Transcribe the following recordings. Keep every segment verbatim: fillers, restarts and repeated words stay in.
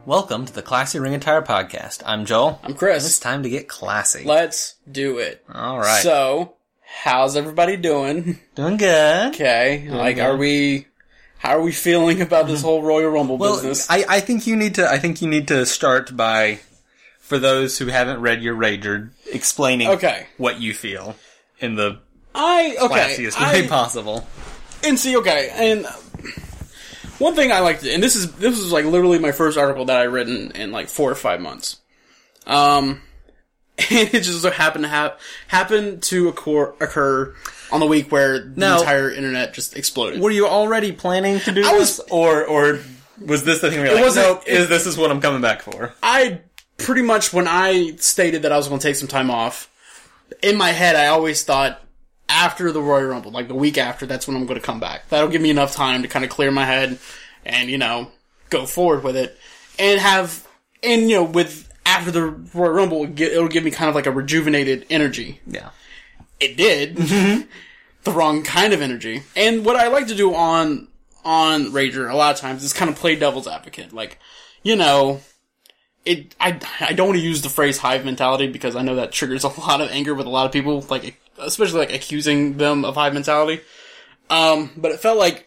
Welcome to the Classy Ring and Tire Podcast. I'm Joel. I'm Chris. It's time to get classy. Let's do it. All right. So, how's everybody doing? Doing good. Okay. Doing like, good. are we... How are we feeling about this whole Royal Rumble well, business? I, I think you need to. I think you need to start by, for those who haven't read your Rager, explaining okay. what you feel in the I okay. classiest I, way possible. And see, okay, and one thing I like to, and this is this was like literally my first article that I written in like four or five months. Um, and it just so happened to have happened to occur, occur on the week where the now, entire internet just exploded. Were you already planning to do I this, was, or or was this the thing where you're it like, wasn't, nope, it, is this is what I'm coming back for? I pretty much, when I stated that I was going to take some time off, in my head I always thought after the Royal Rumble, like the week after, that's when I'm going to come back. That'll give me enough time to kind of clear my head and, you know, go forward with it. And have, and, you know, with, after the Royal Rumble, it'll give me kind of like a rejuvenated energy. Yeah. It did. Mm-hmm. The wrong kind of energy. And what I like to do on, on Rager a lot of times is kind of play devil's advocate. Like, you know, it, I, I don't want to use the phrase hive mentality because I know that triggers a lot of anger with a lot of people, like, especially like accusing them of hive mentality. Um, but it felt like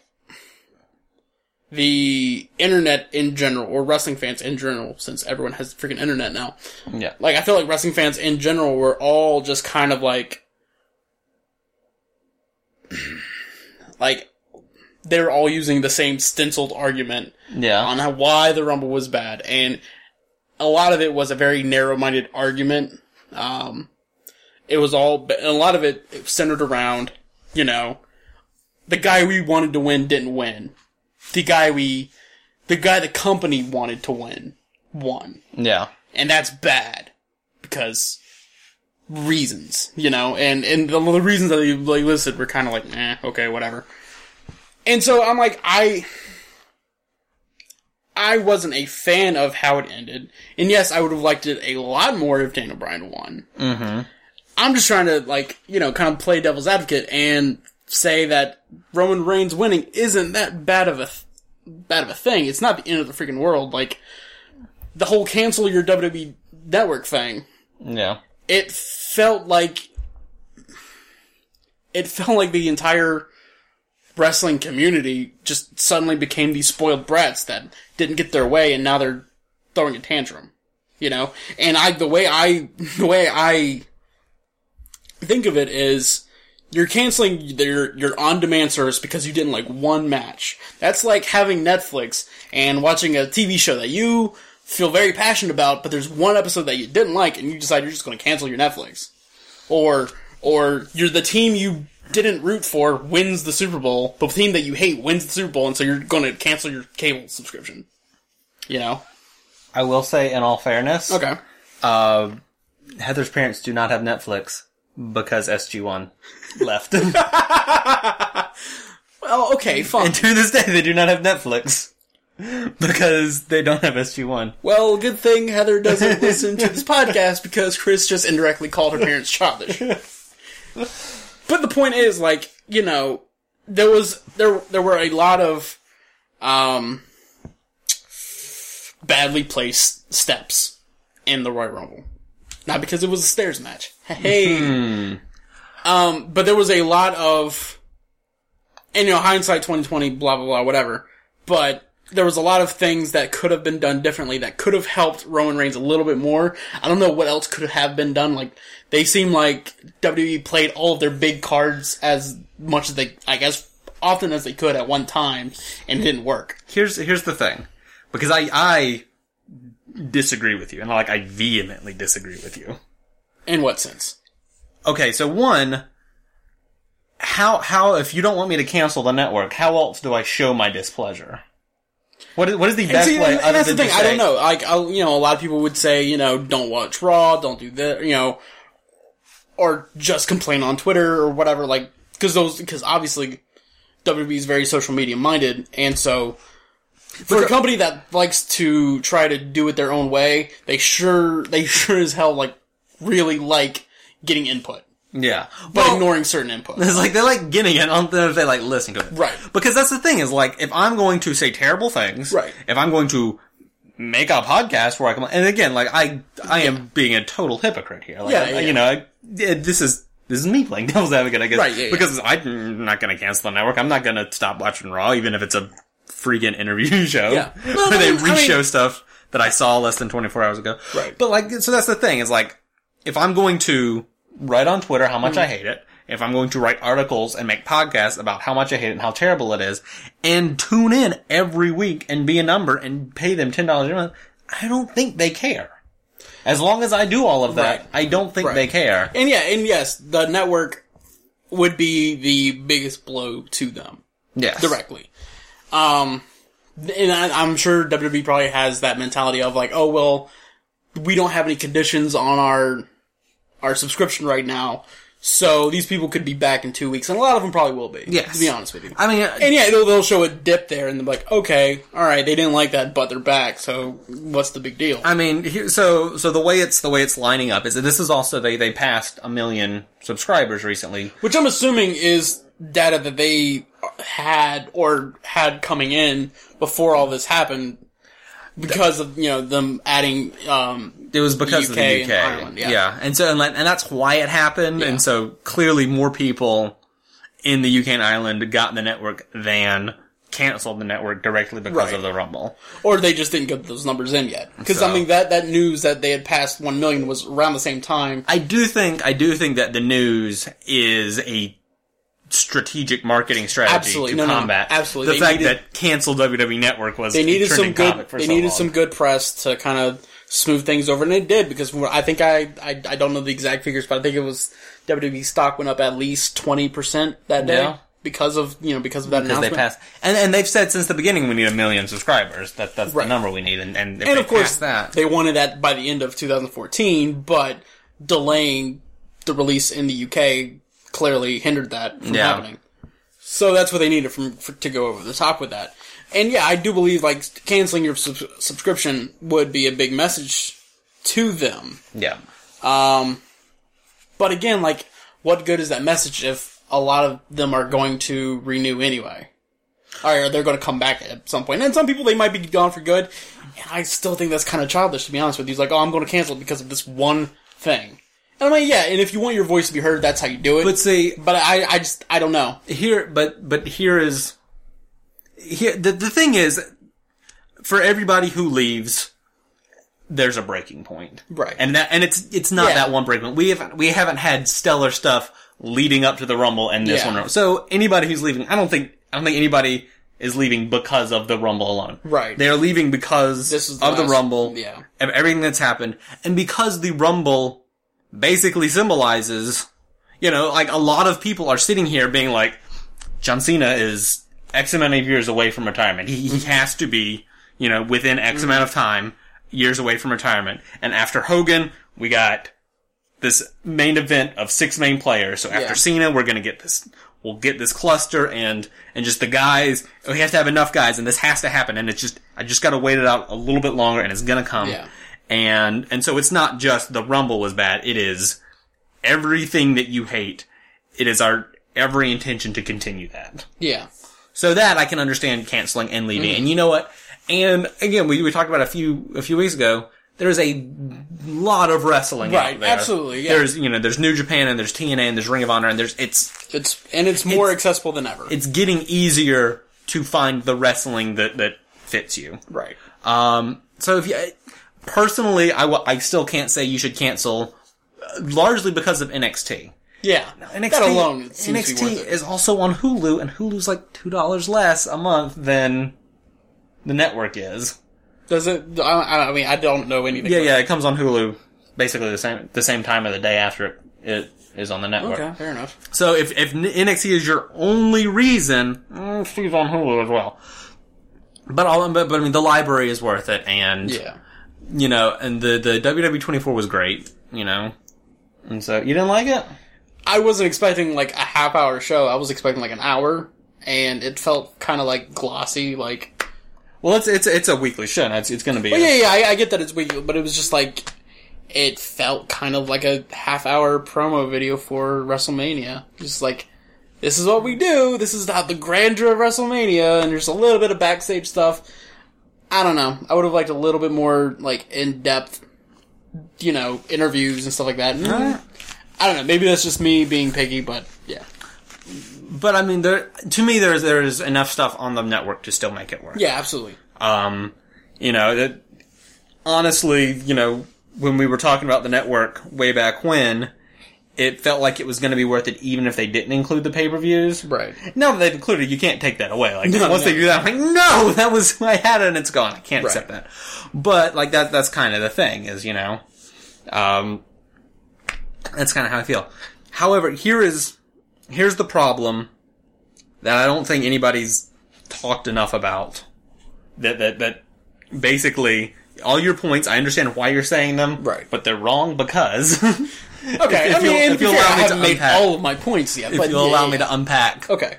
the internet in general, or wrestling fans in general, since everyone has freaking internet now. Yeah. Like, I feel like wrestling fans in general were all just kind of like, like, they're all using the same stenciled argument yeah. on how, why the Rumble was bad. And a lot of it was a very narrow-minded argument. Um, it was all, a lot of it centered around, you know, the guy we wanted to win didn't win. The guy we, the guy the company wanted to win, won. Yeah. And that's bad. Because reasons, you know, and, and the, the reasons that you like, listed were kind of like, eh, okay, whatever. And so I'm like, I, I wasn't a fan of how it ended. And yes, I would have liked it a lot more if Daniel Bryan won. Mm-hmm. I'm just trying to, like, you know, kind of play devil's advocate and say that Roman Reigns winning isn't that bad of a, th- bad of a thing. It's not the end of the freaking world. Like, the whole cancel your W W E Network thing. Yeah. It felt like, it felt like the entire wrestling community just suddenly became these spoiled brats that didn't get their way and now they're throwing a tantrum. You know? And I, the way I, the way I think of it is, you're canceling your, your on-demand service because you didn't like one match. That's like having Netflix and watching a T V show that you feel very passionate about, but there's one episode that you didn't like and you decide you're just going to cancel your Netflix. Or, or you're the team you didn't root for wins the Super Bowl, but the team that you hate wins the Super Bowl, and so you're going to cancel your cable subscription. You know? I will say, in all fairness, okay. uh, Heather's parents do not have Netflix because S G one left. Well, okay, fine. And to this day, they do not have Netflix because they don't have S G one. Well, good thing Heather doesn't listen to this podcast because Chris just indirectly called her parents childish. But the point is, like, you know, there was, there, there were a lot of, um, badly placed steps in the Royal Rumble. Not because it was a stairs match. Hey. Hmm. Um, but there was a lot of, and you know, hindsight twenty twenty, blah, blah, blah, whatever. But there was a lot of things that could have been done differently that could have helped Roman Reigns a little bit more. I don't know what else could have been done. Like, they seem like W W E played all of their big cards as much as they, I guess, often as they could at one time, and it didn't work. Here's, here's the thing. Because I, I disagree with you, and like, I vehemently disagree with you. In what sense? Okay, so one, how, how, if you don't want me to cancel the network, how else do I show my displeasure? What is, what is the best see, way and, other and that's than the thing, to I say, don't know. Like, I'll, you know, a lot of people would say, you know, don't watch Raw, don't do that, you know, or just complain on Twitter or whatever, like, cause those, cause obviously W W E is very social media minded, and so, for a company that likes to try to do it their own way, they sure, they sure as hell, like, really like getting input. Yeah. But Well, ignoring certain input. It's like, they like getting it, I don't know if they like listening to it. Right. Because that's the thing, is like, if I'm going to say terrible things, Right. if I'm going to make a podcast where I can, and again, like, I, I am being a total hypocrite here. Like, Yeah, I- yeah. you know, I, it- this is, this is me playing devil's advocate, I guess. Right, yeah, yeah. Because I'm not gonna cancel the network. I'm not gonna stop watching Raw, even if it's a freaking interview show. Yeah. Where No, they I mean- re-show stuff that I saw less than twenty-four hours ago. Right. But like, so that's the thing, is like, if I'm going to write on Twitter how much Mm-hmm. I hate it, if I'm going to write articles and make podcasts about how much I hate it and how terrible it is, and tune in every week and be a number and pay them ten dollars a month, I don't think they care. As long as I do all of that, Right. I don't think Right. they care. And yeah, and yes, the network would be the biggest blow to them. Yes. Directly. Um, and I, I'm sure W W E probably has that mentality of like, oh, well, we don't have any conditions on our, our subscription right now, so these people could be back in two weeks, and a lot of them probably will be. Yes. To be honest with you. I mean, And yeah, they'll, they'll show a dip there, and they're like, okay, alright, they didn't like that, but they're back, so what's the big deal? I mean, here, so so the way it's the way it's lining up is that this is also they they passed a million subscribers recently. Which I'm assuming is data that they had, or had coming in before all this happened, because of, you know, them adding, um, It was because of the U K U K, and Ireland, yeah. and so and, like, and that's why it happened. Yeah. And so clearly more people in the U K and Ireland got the network than canceled the network directly because Right. of the Rumble. or they just didn't get those numbers in yet. Because, So- I mean, that, that news that they had passed one million was around the same time. I do think I do think that the news is a strategic marketing strategy Absolutely. to No, no, no. combat Absolutely. the They fact needed- that canceled W W E Network was They needed some trending good, topic for they so needed long. some good press to kind of smooth things over, and it did, because from what- I think I, I, I don't know the exact figures, but I think it was W W E stock went up at least twenty percent that day. Yeah. Because of, you know, because of that because they announcement. passed, and and they've said since the beginning we need a million subscribers. That that's Right. the number we need, and and, if And they of course, pass that, they wanted that by the end of two thousand fourteen, but delaying the release in the U K clearly hindered that from Yeah. happening. So that's what they needed from for, to go over the top with that. And yeah, I do believe like canceling your sub- subscription would be a big message to them. yeah. Um, but again, like, what good is that message if a lot of them are going to renew anyway? Or they're going to come back at some point. And some people, they might be gone for good. And I still think that's kind of childish, to be honest with you. It's like, oh, I'm going to cancel it because of this one thing. And I mean, yeah, and if you want your voice to be heard, that's how you do it. But see, But I, I just, I don't know. here, but but here is here. The the thing is, for everybody who leaves, there's a breaking point, Right. And that and it's it's not Yeah. that one breaking point. We haven't we haven't had stellar stuff leading up to the Rumble and this Yeah. one. So anybody who's leaving, I don't think I don't think anybody is leaving because of the Rumble alone. Right. They're leaving because This is the of the last- Rumble, yeah. of everything that's happened, and because the Rumble basically symbolizes, you know, like a lot of people are sitting here being like, John Cena is X amount of years away from retirement. He, he has to be, you know, within X amount of time, years away from retirement. And after Hogan, we got this main event of six main players. So after Yeah. Cena, we're gonna get this, we'll get this cluster and, and just the guys, we have to have enough guys and this has to happen. And it's just, I just gotta wait it out a little bit longer and it's gonna come. Yeah. And, and so it's not just the Rumble was bad. It is everything that you hate. It is our every intention to continue that. Yeah. So that I can understand canceling and leaving. And you know what? And again, we, we talked about a few, a few weeks ago. There's a lot of wrestling Right, out there. absolutely, yeah. There's, you know, there's New Japan and there's T N A and there's Ring of Honor and there's, it's, It's, and it's more It's- accessible than ever. it's getting easier to find the wrestling that, that fits you. Right. Um, so if you, personally, I, w- I still can't say you should cancel, uh, largely because of N X T. Yeah. N X T, That alone it seems N X to be T worth it. is also on Hulu, and Hulu's like two dollars less a month than the network is. Does it, I, I mean, I don't know anything. Yeah, about yeah, it comes on Hulu basically the same the same time of the day after it, it is on the it. network. Okay, fair enough. So if if N X T is your only reason, mm, Steve's on Hulu as well. But all, but, but I mean, the library is worth it, and Yeah. you know, and the the W W E twenty-four was great, you know, and so you didn't like it. I wasn't expecting like a half hour show. I was expecting like an hour, and it felt kind of like glossy. Like, Well, it's it's it's a weekly show. It's it's going to be. well, a- yeah, yeah, I, I get that it's weekly, but it was just like it felt kind of like a half hour promo video for WrestleMania. Just like, this is what we do. This is how the grandeur of WrestleMania, and there's a little bit of backstage stuff. I don't know. I would have liked a little bit more, like, in-depth, you know, interviews and stuff like that. Right. I don't know. Maybe that's just me being picky, but yeah. But I mean, there to me, there's there's enough stuff on the network to still make it work. Yeah, absolutely. Um, you know, that honestly, you know, when we were talking about the network way back when, it felt like it was going to be worth it even if they didn't include the pay-per-views. Right. Now that they've included it, you can't take that away. Like, No, once no. they do that, I'm like, no, that was, I had it and it's gone. I can't Right. accept that. But, like, that, that's kind of the thing, is, you know, um, that's kind of how I feel. However, here is, here's the problem that I don't think anybody's talked enough about. That, that, that, basically, all your points, I understand why you're saying them. Right. But they're wrong because... Okay, If I mean, you'll- and if to be you'll fair, allow I me to haven't made unpack. all of my points yet. if but you'll yeah, allow yeah, me yeah. to unpack. Okay.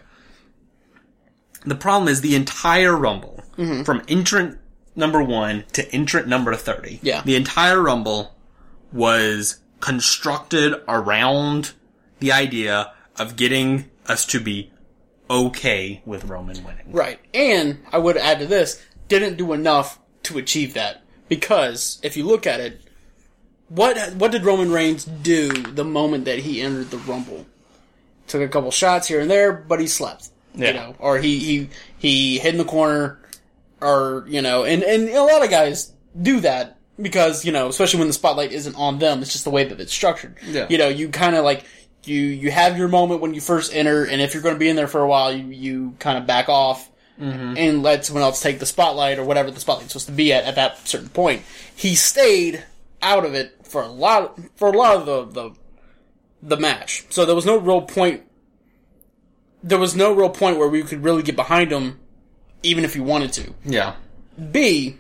The problem is the entire Rumble, Mm-hmm. from entrant number one to entrant number thirty. Yeah. The entire Rumble was constructed around the idea of getting us to be okay with Roman winning. Right. And I would add to this, didn't do enough to achieve that. Because, if you look at it, what what did Roman Reigns do the moment that he entered the Rumble? Took a couple shots here and there, but he slept. Yeah. You know, or he, he, he hid in the corner, or, you know, and, and a lot of guys do that because, you know, especially when the spotlight isn't on them, it's just the way that it's structured. Yeah. You know, you kind of like, you, you have your moment when you first enter, and if you're going to be in there for a while, you, you kind of back off. Mm-hmm. And let someone else take the spotlight or whatever the spotlight's supposed to be at at that certain point. He stayed out of it for a lot for a lot of the the, the match. So there was no real point. There was no real point where we could really get behind him, even if he wanted to. Yeah. B.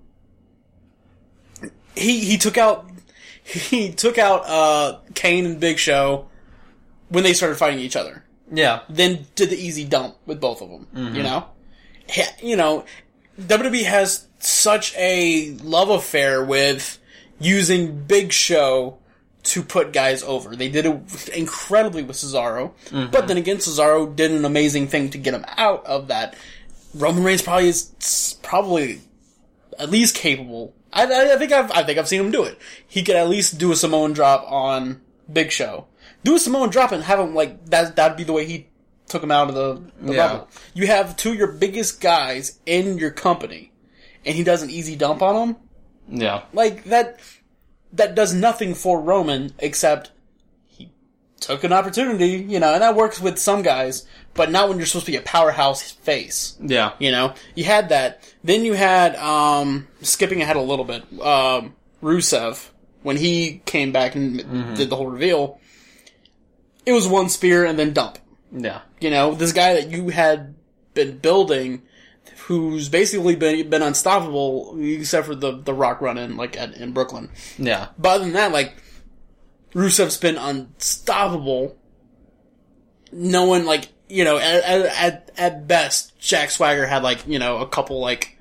He he took out he took out uh, Kane and Big Show when they started fighting each other. Yeah. Then did the easy dump with both of them. You know, you know, W W E has such a love affair with using Big Show to put guys over. They did it incredibly with Cesaro, but then again, Cesaro did an amazing thing to get him out of that. Roman Reigns probably is probably at least capable. I, I, I think I've I think I've seen him do it. He could at least do a Samoan drop on Big Show. Do a Samoan drop and have him like that. That'd be the way he took him out of the, the Yeah. Rumble. You have two of your biggest guys in your company, and he does an easy dump on them. Yeah. Like that. That does nothing for Roman except he took an opportunity, you know, and that works with some guys, but not when you're supposed to be a powerhouse face. Yeah. You know, you had that. Then you had, um, skipping ahead a little bit, um, Rusev, when he came back and Mm-hmm. did the whole reveal, it was one spear and then dump. Yeah. You know, this guy that you had been building, who's basically been been unstoppable, except for the the Rock run in, like, at, in Brooklyn. Yeah. But other than that, like, Rusev's been unstoppable. No one, like, you know, at, at, at best, Jack Swagger had, like, you know, a couple, like,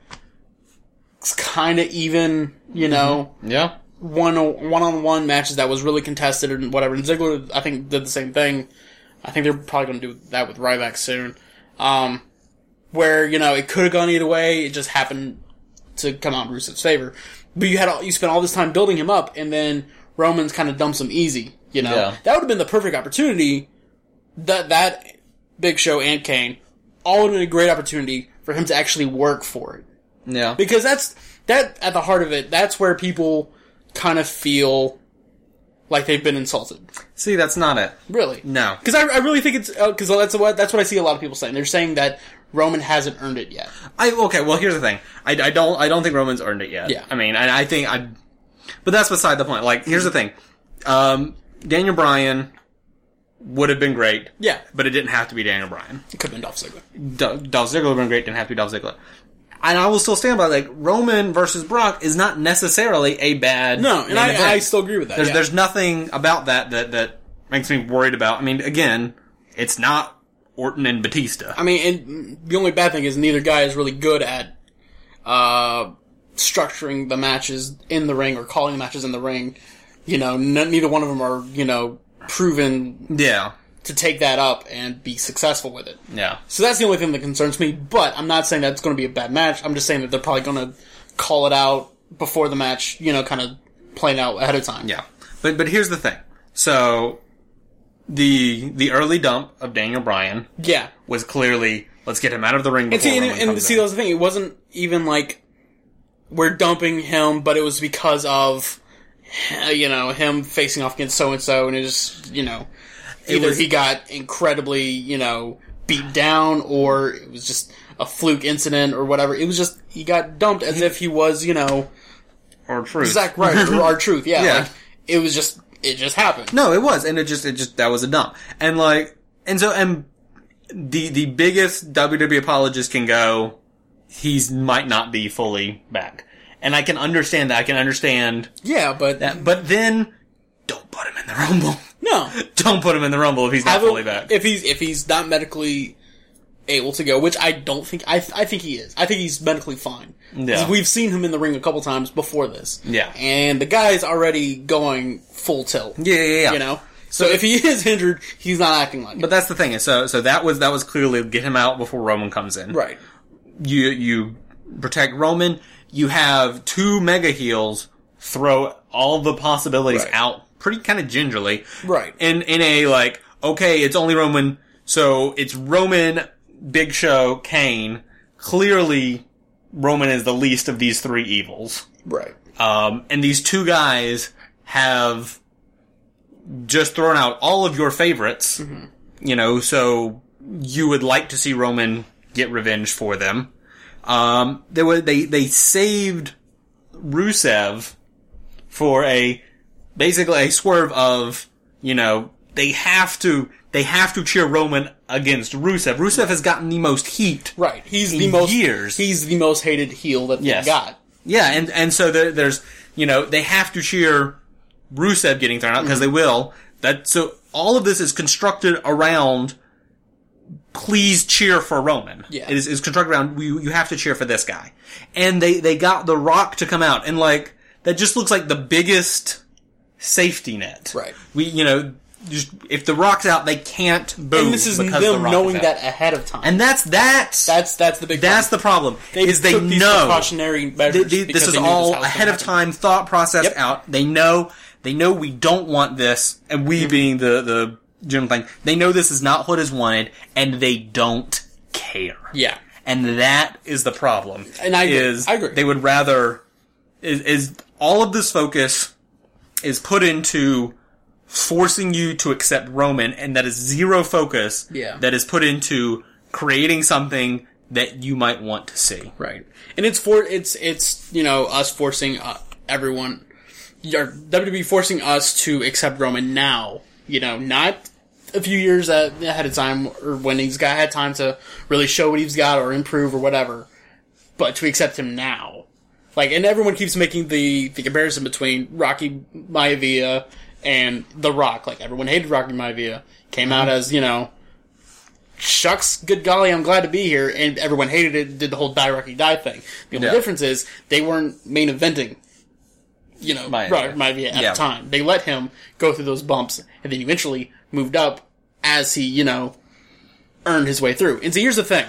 kind of even, you know, Yeah. one, one-on-one matches that was really contested and whatever. And Ziggler, I think, did the same thing. I think they're probably going to do that with Ryback soon. Um, where, you know, it could have gone either way, it just happened to come out in Rusev's favor. But you had all, you spent all this time building him up, and then Roman's kind of dumps him easy, you know? Yeah. That would have been the perfect opportunity, that, that Big Show and Kane, all would have been a great opportunity for him to actually work for it. Yeah. Because that's, that, at the heart of it, that's where people kind of feel like they've been insulted. See, that's not it. Really? No. Because I, I really think it's, because uh, that's what, that's what I see a lot of people saying. They're saying that Roman hasn't earned it yet. I okay. Well, here's the thing. I, I don't. I don't think Roman's earned it yet. Yeah. I mean, I, I think I. But that's beside the point. Like, here's the thing. Um, Daniel Bryan would have been great. Yeah. But it didn't have to be Daniel Bryan. It could have been Dolph Ziggler. D- Dolph Ziggler would have been great. Didn't have to be Dolph Ziggler. And I will still stand by, like, Roman versus Brock is not necessarily a bad. No, and main I, event. I still agree with that. There's yeah. there's nothing about that that that makes me worried about. I mean, again, it's not Orton and Batista. I mean, and the only bad thing is neither guy is really good at uh, structuring the matches in the ring or calling matches in the ring. You know, n- neither one of them are, you know, proven Yeah. to take that up and be successful with it. Yeah. So that's the only thing that concerns me, but I'm not saying that it's going to be a bad match. I'm just saying that they're probably going to call it out before the match, you know, kind of playing out ahead of time. Yeah. But but here's the thing. So the the early dump of Daniel Bryan Yeah. was clearly, let's get him out of the ring And before see, and, Roman and comes see in. that was the thing. It wasn't even like we're dumping him, but it was because of, uh, you know, him facing off against so-and-so, and it just, you know, either was- he got incredibly, you know, beat down, or it was just a fluke incident, or whatever. It was just, he got dumped as if he was, you know, Or truth. Zack Ryder, or R-Truth, yeah. Yeah. Like, it was just, it just happened. No, it was, and it just, it just, that was a dump. And like, and so, and the, the biggest W W E apologist can go, he's might not be fully back. And I can understand that, I can understand Yeah, but, that, but then, don't put him in the Rumble. no. Don't put him in the Rumble if he's not Have him- fully back. If he's, if he's not medically able to go, which I don't think, I, I think he is. I think he's medically fine. Yeah. We've seen him in the ring a couple times before this. Yeah. And the guy's already going full tilt. Yeah, yeah, yeah. You know? So if he is injured, he's not acting like But it. that's the thing. So, so that was, that was clearly get him out before Roman comes in. Right. You, you protect Roman. You have two mega heels throw all the possibilities Right. out pretty kind of gingerly. Right. In, in a like, okay, it's only Roman. So it's Roman, Big Show, Kane. Clearly, Roman is the least of these three evils. Right. Um, and these two guys have just thrown out all of your favorites, Mm-hmm. you know, so you would like to see Roman get revenge for them. Um, they were, they, they saved Rusev for a, basically a swerve of, you know, they have to, they have to cheer Roman against Rusev. Rusev has gotten the most heat. Right. He's In the most, years. he's the most hated heel that Yes. they got. Yeah, and, and so there, there's, you know, they have to cheer Rusev getting thrown out, because they will. That, so all of this is constructed around, please cheer for Roman. Yeah. It is, is constructed around, you, you have to cheer for this guy. And they, they got The Rock to come out, and like, that just looks like the biggest safety net. Right. We, you know, just, if The Rock's out, they can't boo And this is because them The Rock knowing is out. that ahead of time. And that's, that's, that's, that's the big that's the problem. They is they took these know. precautionary measures They- they- because this is they knew all how it was ahead gonna of happen. time thought process Yep. out. They know, they know we don't want this, and we Mm-hmm. being the, the general thing, they know this is not what is wanted, and they don't care. Yeah. And that is the problem. And I agree. is I agree. They would rather, is, is all of this focus is put into forcing you to accept Roman, and that is zero focus Yeah. that is put into creating something that you might want to see. Right. And it's for, it's, it's, you know, us forcing uh, everyone, or W W E forcing us to accept Roman now, you know, not a few years a- ahead of time, or when he's got, had time to really show what he's got or improve or whatever, but to accept him now. Like, and everyone keeps making the, the comparison between Rocky Maivia and The Rock. Like, everyone hated Rocky Maivia, came out as, you know, shucks, good golly, I'm glad to be here, and everyone hated it, did the whole die Rocky die thing. The only Yeah. difference is, they weren't main eventing, you know, Maivia. Rocky Maivia at Yeah. the time. They let him go through those bumps, and then eventually moved up as he, you know, earned his way through. And so here's the thing.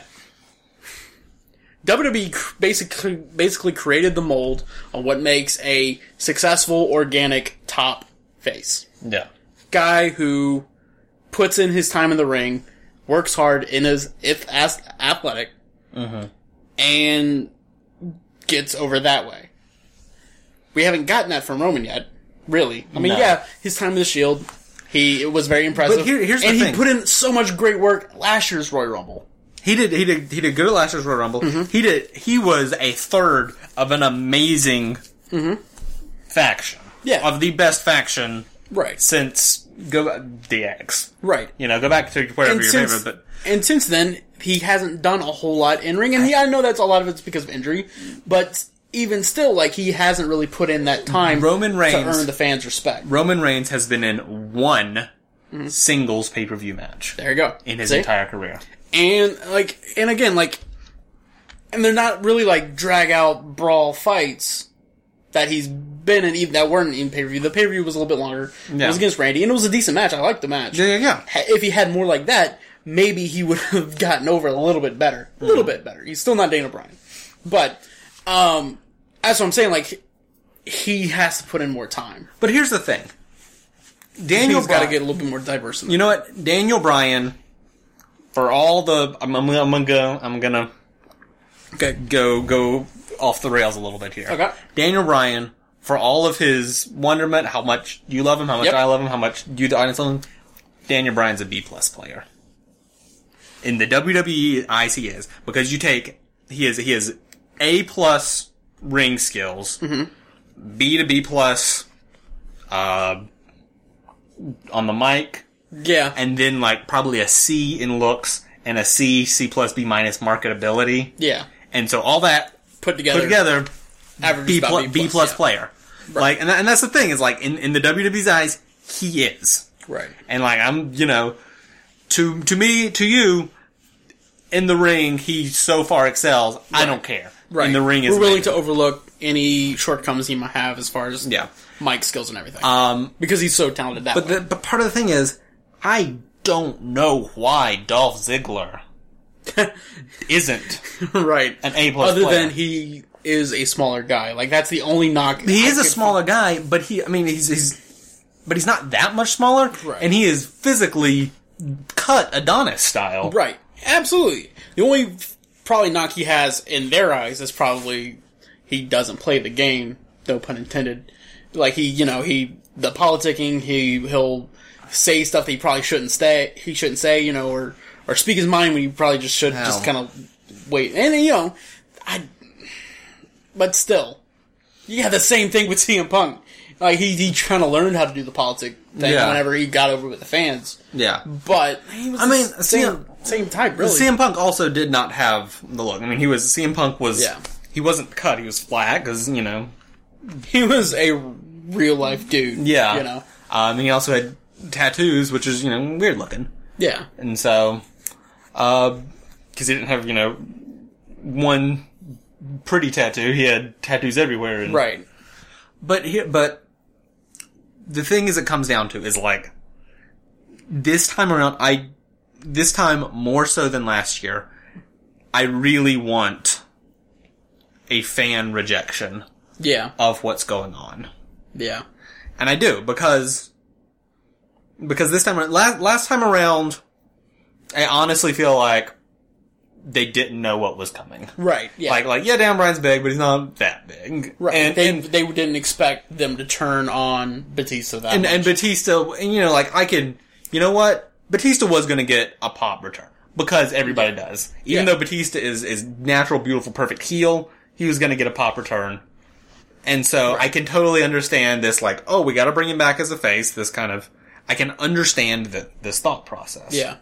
W W E cr- basically basically created the mold on what makes a successful, organic top face. Yeah. Guy who puts in his time in the ring, works hard, and is if as athletic, and gets over that way. We haven't gotten that from Roman yet, really. I mean, No. yeah, his time in the Shield, he it was very impressive. But here- here's the and thing. he put in so much great work last year's Royal Rumble. He did, he did, he did good at last year's Royal Rumble. Mm-hmm. He did, he was a third of an amazing faction. Mm-hmm. Yeah. Of the best faction Right, since, go, D X. right. You know, go back to whatever And your since, favorite, but, and since then, he hasn't done a whole lot in ring, and yeah, I know that's a lot of it's because of injury, but even still, like, he hasn't really put in that time Roman Reigns- to earn the fans' respect. Roman Reigns has been in one singles pay-per-view match There you go. in his See? entire career. And, like, and again, like, and they're not really, like, drag-out brawl fights that he's been an even that weren't in pay per view. The pay per view was a little bit longer. Yeah. It was against Randy, and it was a decent match. I liked the match. Yeah, yeah, yeah. If he had more like that, maybe he would have gotten over a little bit better. A little mm. bit better. He's still not Daniel Bryan, but um, that's what I'm saying. Like he has to put in more time. But here's the thing: Daniel's got to get a little bit more diverse. In you know what, Daniel Bryan, for all the I'm, I'm, I'm gonna go, I'm gonna okay. go go off the rails a little bit here. Okay, Daniel Bryan. For all of his wonderment, how much you love him, how much yep. I love him, how much you, the audience, love him, Daniel Bryan's a B plus player. In the W W E eyes, he is because you take he is he has A plus ring skills, mm-hmm. B to B plus, uh, on the mic, yeah, and then like probably a C in looks and a C C plus B minus marketability, yeah, and so all that put together, put together, average B, plus, B plus, B plus yeah. player. Right. Like, and, that, and that's the thing is like in, in the W W E's eyes, he is right, and like I'm, you know, to to me, to you, in the ring, he so far excels. Right. I don't care. Right, in the ring, is we're willing amazing. to overlook any shortcomings he might have as far as yeah. mic skills and everything. Um, because he's so talented that but way. The, but part of the thing is, I don't know why Dolph Ziggler isn't right an A plus other player. than he is a smaller guy. Like that's the only knock. He I is a could smaller find. guy, but he, I mean, he's, he's, but he's not that much smaller, right. and he is physically cut Adonis style. Right, absolutely. The only probably knock he has in their eyes is probably he doesn't play the game. No pun intended. Like he, you know, he the politicking. He he'll say stuff that he probably shouldn't say. He shouldn't say, you know, or or speak his mind when he probably just should. Hell. Just kind of wait, and you know, I. But still, you had the same thing with C M Punk. Like he he trying to learn how to do the politic thing yeah. whenever he got over with the fans. Yeah, but he was I mean, the C M, same same type. Really, C M Punk also did not have the look. I mean, he was C M Punk was yeah. he wasn't cut. He was flat because you know he was a real life dude. Yeah, you know. Um, and he also had tattoos, which is you know weird looking. Yeah, and so because uh, he didn't have you know one pretty tattoo, he had tattoos everywhere. And, right. But here, but the thing is, it comes down to is like this time around. I this time more so than last year. I really want a fan rejection. Yeah. Of what's going on. Yeah. And I do because because this time last last time around, I honestly feel like they didn't know what was coming. Right, yeah. Like, like yeah, Dan Bryan's big, but he's not that big. Right. And they, and, they didn't expect them to turn on Batista that and, much. and Batista, and, you know, like, I could, you know what? Batista was going to get a pop return. Because everybody yeah. does. Even yeah. though Batista is, is natural, beautiful, perfect heel, he was going to get a pop return. And so right. I can totally understand this, like, oh, we got to bring him back as a face. This kind of, I can understand the, this thought process. Yeah.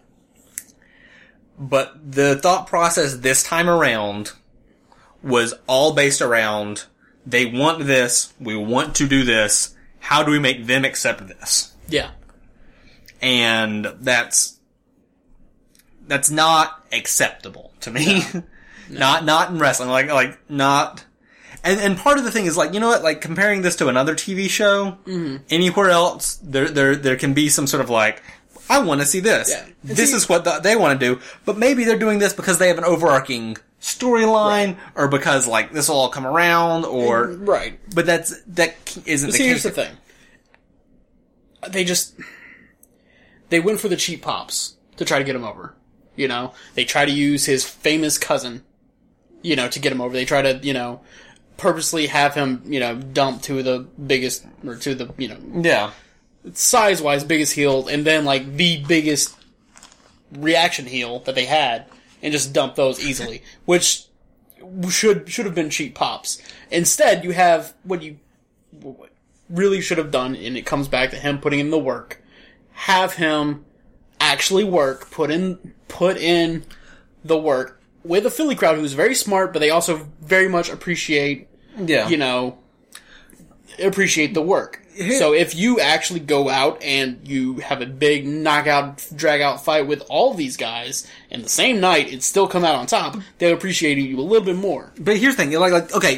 But the thought process this time around was all based around, they want this, we want to do this, how do we make them accept this? Yeah. And that's, that's not acceptable to me. No. No. not, not in wrestling, like, like, not, and, and part of the thing is like, you know what, like comparing this to another T V show, mm-hmm. anywhere else, there, there, there can be some sort of like, I want to see this. Yeah. This see, is what the, they want to do. But maybe they're doing this because they have an overarching storyline, right. or because like this will all come around, or right. But that's that isn't. But the see, case. here's the thing. They just they went for the cheap pops to try to get him over. You know, they try to use his famous cousin, you know, to get him over. They try to, you know, purposely have him, you know, dump to the biggest or to the, you know, yeah. size-wise biggest heel, and then, like, the biggest reaction heel that they had, and just dump those easily, which should should have been cheap pops. Instead, you have what you what really should have done, and it comes back to him putting in the work. Have him actually work, put in put in the work, with a Philly crowd who's very smart, but they also very much appreciate, yeah. you know, appreciate the work. So if you actually go out and you have a big knockout, drag-out fight with all these guys in the same night and still come out on top, they'll appreciate you a little bit more. But here's the thing, like, like okay, they,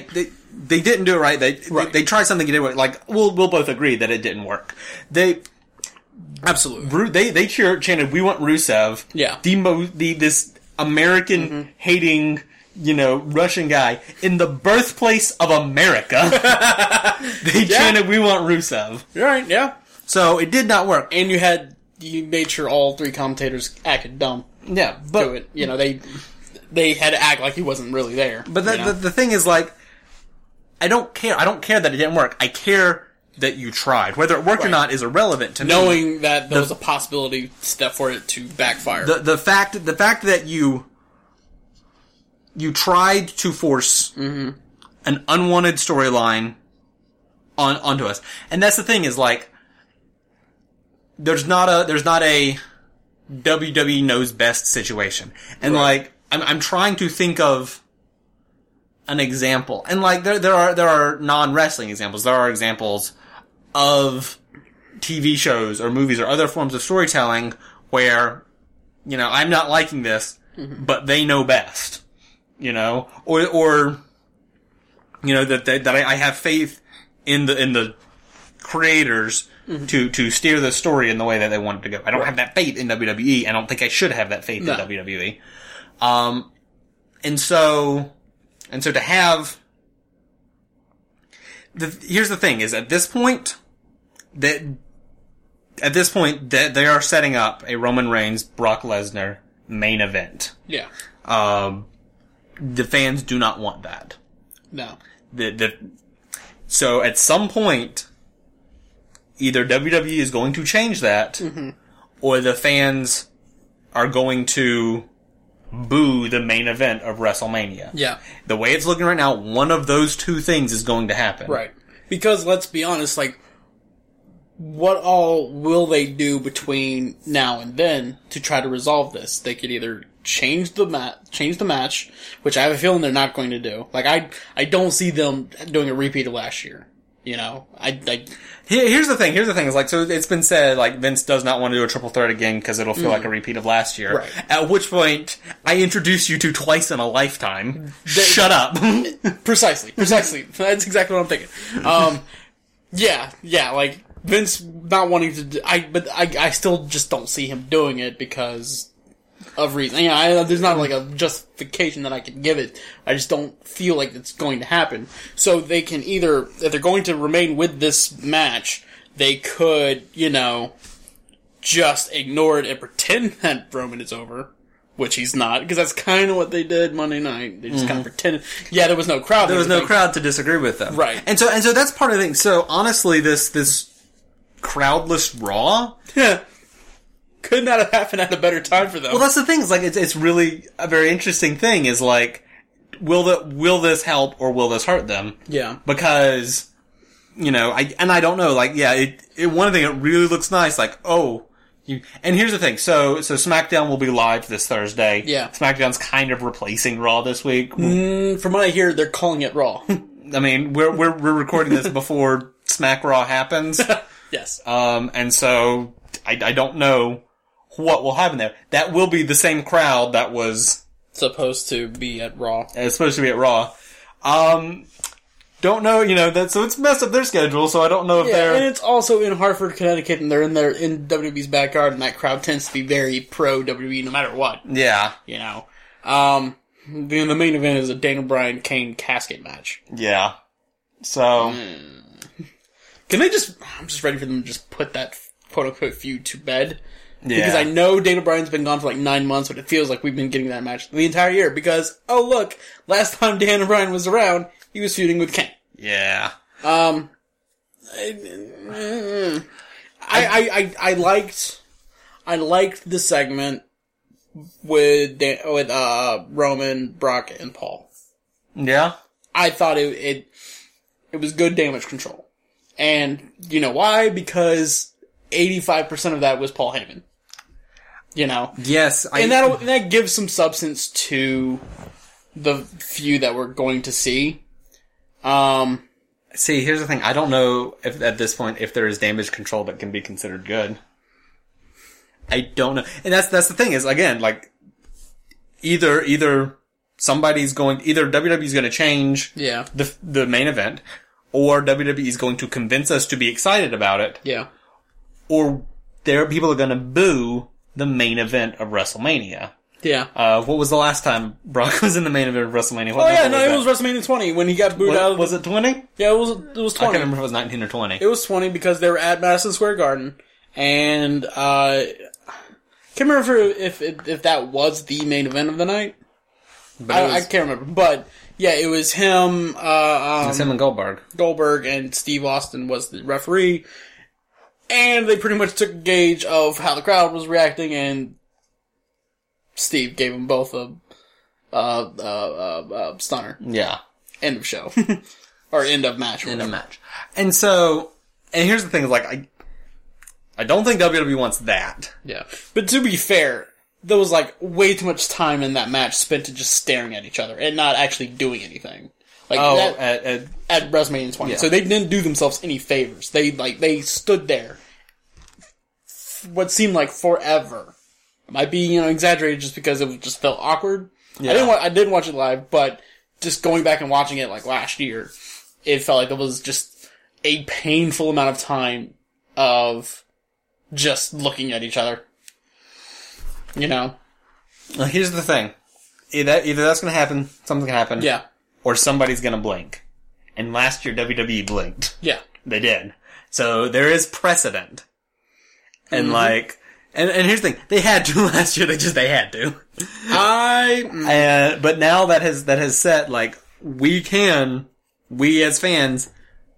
they didn't do it right. They Right. they, they tried something. They didn't work. Like we'll we'll both agree that it didn't work. They Absolutely. Ru- they they cheer, chanted, "We want Rusev." Yeah. The mo the this American Mm-hmm. hating, you know, Russian guy in the birthplace of America. They Yeah. chanted, "We want Rusev." You're right, yeah. So it did not work. And you had, you made sure all three commentators acted dumb Yeah, to but it. You know, they they had to act like he wasn't really there. but the, you know? the the thing is, like, I don't care. I don't care that it didn't work. I care that you tried. Whether it worked or Right. not is irrelevant to me. Knowing that there was a possibility step for it to backfire. The the fact the fact that you you tried to force Mm-hmm. an unwanted storyline on onto us, and that's the thing is like there's not a there's not a W W E knows best situation, and Right. like I'm I'm trying to think of an example, and like there there are there are non wrestling examples. There are examples of T V shows or movies or other forms of storytelling where, you know, I'm not liking this, Mm-hmm. but they know best, you know, or, or, you know, that, that, that I, I have faith in the, in the creators Mm-hmm. to, to steer the story in the way that they want it to go. I don't have that faith in W W E. I don't think I should have that faith No. in W W E. Um, and so, and so to have, the, here's the thing is at this point, that, at this point, that they are setting up a Roman Reigns, Brock Lesnar main event. yeah. Um, the fans do not want that. No. The, the, so at some point, either W W E is going to change that, Mm-hmm. or the fans are going to boo the main event of WrestleMania. Yeah. The way it's looking right now, one of those two things is going to happen. Right. Because let's be honest, like, what all will they do between now and then to try to resolve this? They could either change the mat, change the match, which I have a feeling they're not going to do. Like, I, I don't see them doing a repeat of last year. You know, I, I Here, here's the thing. Here's the thing. Is like, so it's been said, like, Vince does not want to do a triple threat again because it'll feel like a repeat of last year. Right. At which point, I introduce you to Twice in a Lifetime. Shut up. precisely, precisely. That's exactly what I'm thinking. Um, yeah, yeah, like Vince not wanting to. Do, I, but I, I still just don't see him doing it because of reason. You know, I, there's not like a justification that I can give it. I just don't feel like it's going to happen. So they can either, if they're going to remain with this match, they could, you know, just ignore it and pretend that Roman is over. Which he's not, because that's kind of what they did Monday night. They just kind of pretended. Yeah, there was no crowd. There was no like, crowd to disagree with them. Right. And so, and so that's part of the thing. So honestly, this, this crowdless Raw, Yeah. Could not have happened at a better time for them. well, that's the thing. Is like, it's, it's really a very interesting thing is like, will the, will this help or will this hurt them? yeah. Because, you know, I, and I don't know, like, yeah, it, it, one thing, it really looks nice, like, oh, you, and here's the thing, so, so SmackDown will be live this Thursday. Yeah. SmackDown's kind of replacing Raw this week. Mm, from what I hear, they're calling it Raw. I mean, we're, we're, we're recording this before Smack Raw happens. Yes. Um, and so, I, I don't know what will happen there. That will be the same crowd that was Supposed to be at Raw. uh, supposed to be at Raw. Um, don't know, you know, that, so it's messed up their schedule, so I don't know if Yeah, they're... and it's also in Hartford, Connecticut, and they're in their in W W E's backyard, and that crowd tends to be very pro W W E no matter what. Yeah. You know. Um, the, the main event is a Daniel Bryan Kane casket match. Yeah. So... Can they just? I'm just ready for them to just put that quote unquote feud to bed. Yeah. Because I know Daniel Bryan's been gone for like nine months, but it feels like we've been getting that match the entire year. Because, oh look, last time Daniel Bryan was around, he was feuding with Kane. Yeah. Um, I, I, I, I liked, I liked the segment with Dan, with uh Roman, Brock, and Paul. Yeah. I thought it it it was good damage control, and you know why? Because eighty-five percent of that was Paul Heyman. You know, Yes. I, and that that gives some substance to the feud that we're going to see. Um. see, here's the thing. I don't know if at this point if there is damage control that can be considered good. I don't know. And that's that's the thing is, again, like, either either somebody's going, either W W E's going to change Yeah. the the main event, or W W E is going to convince us to be excited about it, Yeah. or there people are going to boo the main event of WrestleMania. Yeah. Uh, what was the last time Brock was in the main event of WrestleMania? What Oh yeah, number no, it that? was WrestleMania twenty when he got booed What- out of was the, it twenty? Yeah, it was it was I twenty. can't remember if it was nineteen or twenty. It was twenty because they were at Madison Square Garden, and uh, I can't remember if, if if that was the main event of the night. But I, it was, I can't remember, but yeah, it was him, uh, um, it was him and Goldberg. Goldberg, and Steve Austin was the referee, and they pretty much took a gauge of how the crowd was reacting, and Steve gave them both a uh, uh, uh, uh, stunner. Yeah. End of show. Or end of match. Or In a whatever. match. And so, and here's the thing, is like, I, I don't think W W E wants that. Yeah. But to be fair, there was like way too much time in that match spent to just staring at each other and not actually doing anything. Like Oh, that, at, at, at WrestleMania twenty. Yeah. So they didn't do themselves any favors. They like they stood there f- what seemed like forever. It might be, you know, exaggerated just because it just felt awkward. Yeah. I didn't wa- I didn't watch it live, but just going back and watching it like last year, it felt like it was just a painful amount of time of just looking at each other. You know? Well, here's the thing. Either, either that's gonna happen, something's gonna happen, Yeah. or somebody's gonna blink. And last year W W E blinked. Yeah. They did. So there is precedent. And Mm-hmm. like, and, and here's the thing, they had to last year, they just, they had to. I... Uh, but now that has, that has set, like, we can, we as fans,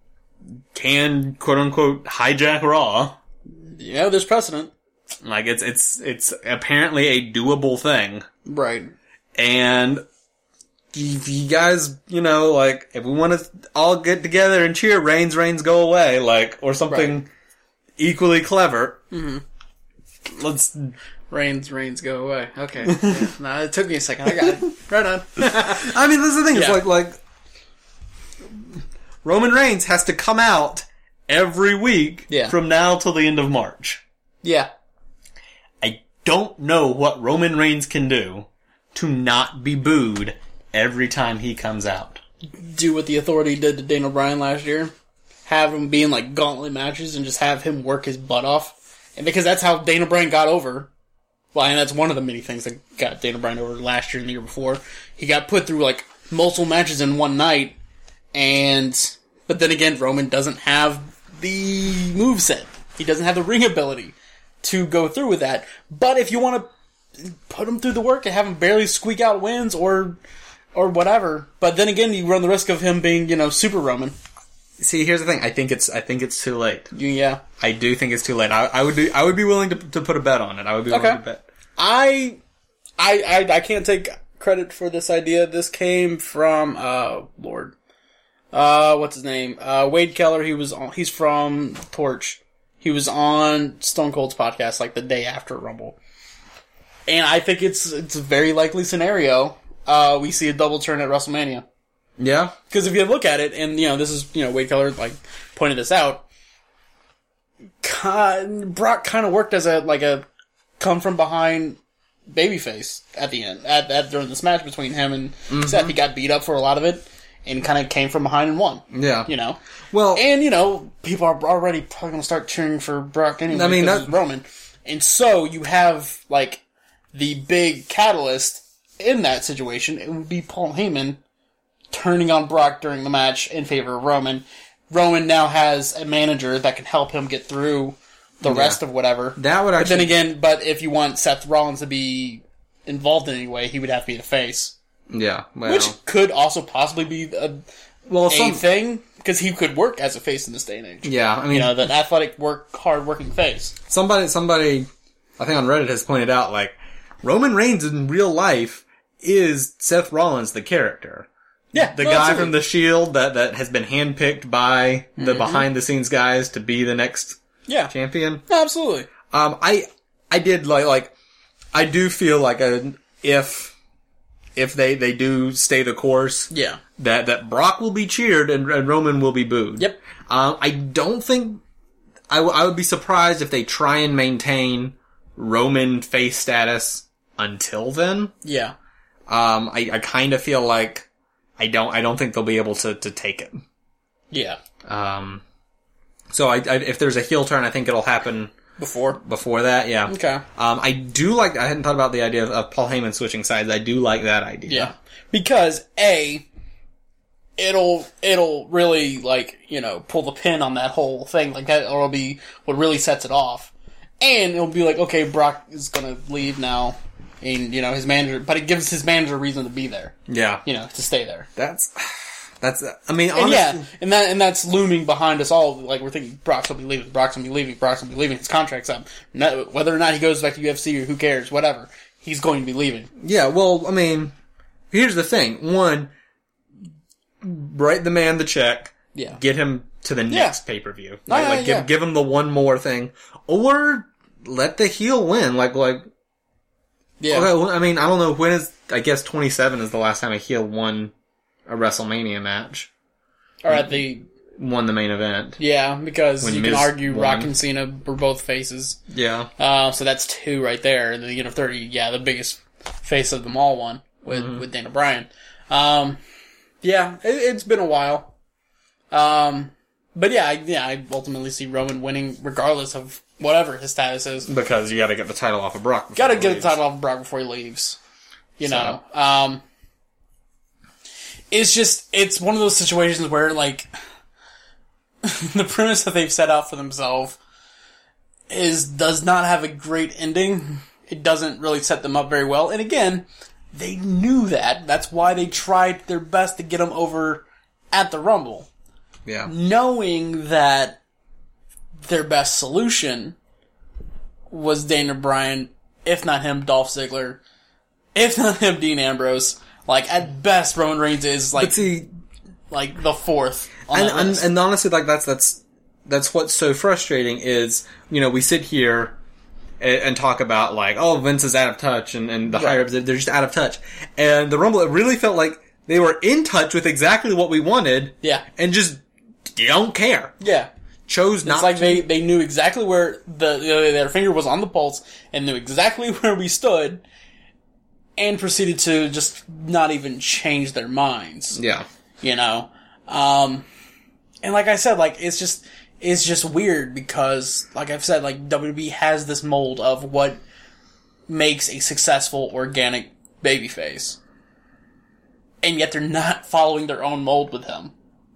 can quote unquote hijack Raw. Yeah, there's precedent. Like, it's, it's, it's apparently a doable thing. Right. And if you guys, you know, like, if we want to all get together and cheer, Reigns, Reigns, go away, like, or something Right. equally clever. Mm-hmm. Let's. Reigns, Reigns, go away. Okay. Yeah. No, it took me a second. I got it. Right on. I mean, this is the thing. It's Yeah. like, like, Roman Reigns has to come out every week Yeah. from now till the end of March. Yeah. I don't know what Roman Reigns can do to not be booed every time he comes out. Do what the Authority did to Daniel Bryan last year. Have him be in like gauntlet matches and just have him work his butt off. And because that's how Daniel Bryan got over. Well, and that's one of the many things that got Daniel Bryan over last year and the year before. He got put through like multiple matches in one night. And, but then again, Roman doesn't have the moveset. He doesn't have the ring ability to go through with that. But if you want to put him through the work and have him barely squeak out wins or, or whatever. But then again, you run the risk of him being, you know, super Roman. See, here's the thing. I think it's I think it's too late. Yeah. I do think it's too late. I, I would be I would be willing to to put a bet on it. I would be willing Okay. to bet. I, I, I, I can't take credit for this idea. This came from, uh, Lord. Uh, what's his name? Uh, Wade Keller. He was on, he's from Torch. He was on Stone Cold's podcast like the day after Rumble. And I think it's, it's a very likely scenario. Uh, we see a double turn at WrestleMania. Yeah. Because if you look at it, and, you know, this is, you know, Wade Keller, like, pointed this out, Brock kind of worked as a, like a come-from-behind babyface at the end, at, at during this match between him and Mm-hmm. Seth. He got beat up for a lot of it, and kind of came from behind and won. Yeah. You know? Well, And, you know, people are already probably going to start cheering for Brock anyway, I mean, because that- it's Roman. And so, you have, like, the big catalyst in that situation. It would be Paul Heyman turning on Brock during the match in favor of Roman. Roman now has a manager that can help him get through the Yeah. rest of whatever. that would But then actually. again, but if you want Seth Rollins to be involved in any way, he would have to be the face. yeah. Well. Which could also possibly be a, well. a Some. thing, because he could work as a face in this day and age. Yeah. I mean, You know, that athletic, work, hard-working face. somebody. Somebody. I think on Reddit has pointed out like Roman Reigns in real life is Seth Rollins the character. Yeah, The no, guy absolutely. from The Shield that, that has been handpicked by the behind-the-scenes guys to be the next Yeah, champion. absolutely. Um, I I did like like I do feel like a, if if they, they do stay the course, Yeah. that that Brock will be cheered and, and Roman will be booed. Yep. Um, I don't think I, w- I would be surprised if they try and maintain Roman face status until then. Yeah. Um, I, I kind of feel like I don't, I don't think they'll be able to, to take it. Yeah. Um, so I, I, if there's a heel turn, I think it'll happen Before? before that, yeah. Okay. Um, I do like, I hadn't thought about the idea of, of Paul Heyman switching sides. I do like that idea. Yeah. Because, A, it'll, it'll really, like, you know, pull the pin on that whole thing. Like, that will be what really sets it off. And it'll be like, okay, Brock is gonna leave now. And, you know, his manager, but it gives his manager a reason to be there. Yeah. You know, to stay there. That's, that's, I mean, And honestly. yeah, and that, and that's looming behind us all. Like, we're thinking, Brock's gonna be leaving, Brock's gonna be leaving, Brock's gonna be leaving, his contract's up. No, whether or not he goes back to U F C or who cares, whatever. He's going to be leaving. Yeah, well, I mean, here's the thing. One, write the man the check. Yeah. Get him to the next yeah. pay-per-view. Like, Oh, yeah, like yeah. give, give him the one more thing. Or let the heel win. Like, like, Yeah. okay, well, I mean, I don't know, when is, I guess twenty-seven is the last time a heel won a WrestleMania match. Or at the, Won the main event. yeah, because When you Miz can argue won. Rock and Cena were both faces. Yeah. Uh, so that's two right there. And then, you know, thirty, yeah, the biggest face of them all won with, Mm-hmm. with Daniel Bryan. Um, yeah, it, it's been a while. Um, but yeah, I, yeah, I ultimately see Roman winning regardless of whatever his status is. Because you gotta get the title off of Brock. Gotta he get leaves. the title off of Brock before he leaves. You So. know, um, it's just, it's one of those situations where, like, the premise that they've set out for themselves is, does not have a great ending. It doesn't really set them up very well. And again, they knew that. That's why they tried their best to get him over at the Rumble. Yeah. Knowing that their best solution was Daniel Bryan, if not him, Dolph Ziggler, if not him, Dean Ambrose. Like, at best, Roman Reigns is, like, But see, like the fourth on and, that and, list. and honestly, like, that's, that's, that's what's so frustrating is, you know, we sit here and, and talk about, like, oh, Vince is out of touch, and, and the Right. higher ups, they're just out of touch. And the Rumble, it really felt like they were in touch with exactly what we wanted. Yeah. And just don't care. Yeah. Chose not It's like to. they, they knew exactly where the, the their finger was on the pulse and knew exactly where we stood and proceeded to just not even change their minds. Yeah. You know? Um, and like I said, like, it's just, it's just weird because, like I've said, like, W W E has this mold of what makes a successful organic babyface. And yet they're not following their own mold with him.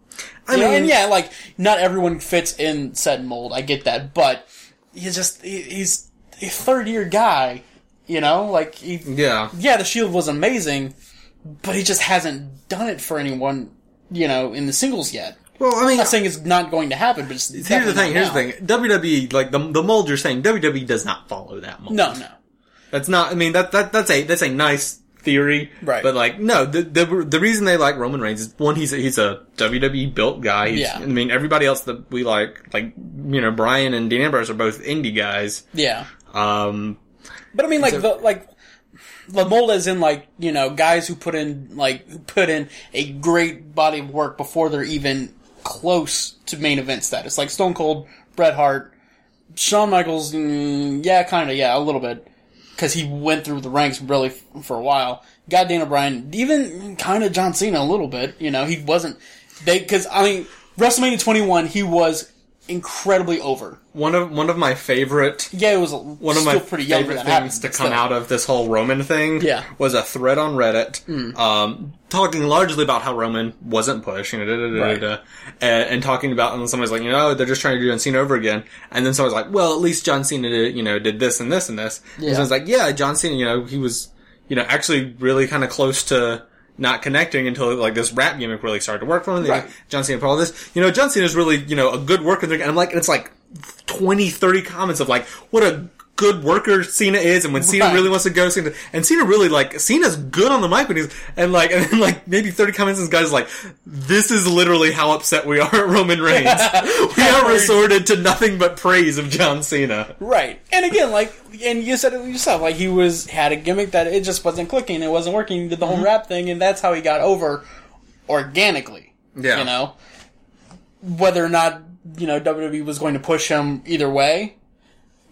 I You know, mean, and yeah, like, not everyone fits in said mold, I get that, but he's just, he- he's a third year guy, you know? Like, he, yeah. yeah, the Shield was amazing, but he just hasn't done it for anyone, you know, in the singles yet. Well, I mean, I'm not saying it's not going to happen, but it's here's the thing, here's the thing. W W E, like, the, the mold you're saying, W W E does not follow that mold. No, no. That's not, I mean, that, that, that's a, that's a nice theory. Right. But like, no, the, the, the reason they like Roman Reigns is, one, he's a, he's a W W E built guy. He's, Yeah. I mean, everybody else that we like, like, you know, Bryan and Dean Ambrose are both indie guys. Yeah. Um, But I mean, like, So- the, like, the mold as in, like, you know, guys who put in, like, who put in a great body of work before they're even close to main event status. Like Stone Cold, Bret Hart, Shawn Michaels, mm, yeah, kinda, yeah, a little bit. Cause he went through the ranks really f- for a while. Got Daniel Bryan, even kinda John Cena a little bit, you know, he wasn't, they, cause, I mean, WrestleMania twenty-one, he was incredibly over. one of, one of my favorite, Yeah, it was one of still my pretty young favorite when things that happened, to but come still. out of this whole Roman thing Yeah. was a thread on Reddit, um, talking largely about how Roman wasn't pushed, you know, da, da, da, Right. da, da, and, and talking about, and somebody's like, you know, they're just trying to do John Cena over again, and then someone's like, well, at least John Cena did, you know, did this and this and this, and Yeah. someone's like, yeah, John Cena, you know, he was, you know, actually really kind of close to not connecting until, like, this rap gimmick really started to work for him. Right. John Cena put all this, you know, John Cena's really, you know, a good worker, and I'm like, and it's like, twenty, thirty comments of like, what a good worker Cena is, and when Cena Right. really wants to go, Cena, and Cena really, like, Cena's good on the mic when he's, and like, and then like, maybe thirty comments, and this guy's like, this is literally how upset we are at Roman Reigns. We are resorted to nothing but praise of John Cena. Right. And again, like, and you said it yourself, like, he was, had a gimmick that it just wasn't clicking, it wasn't working, he did the whole rap thing, and that's how he got over organically. Yeah. You know? Whether or not, you know, W W E was going to push him either way,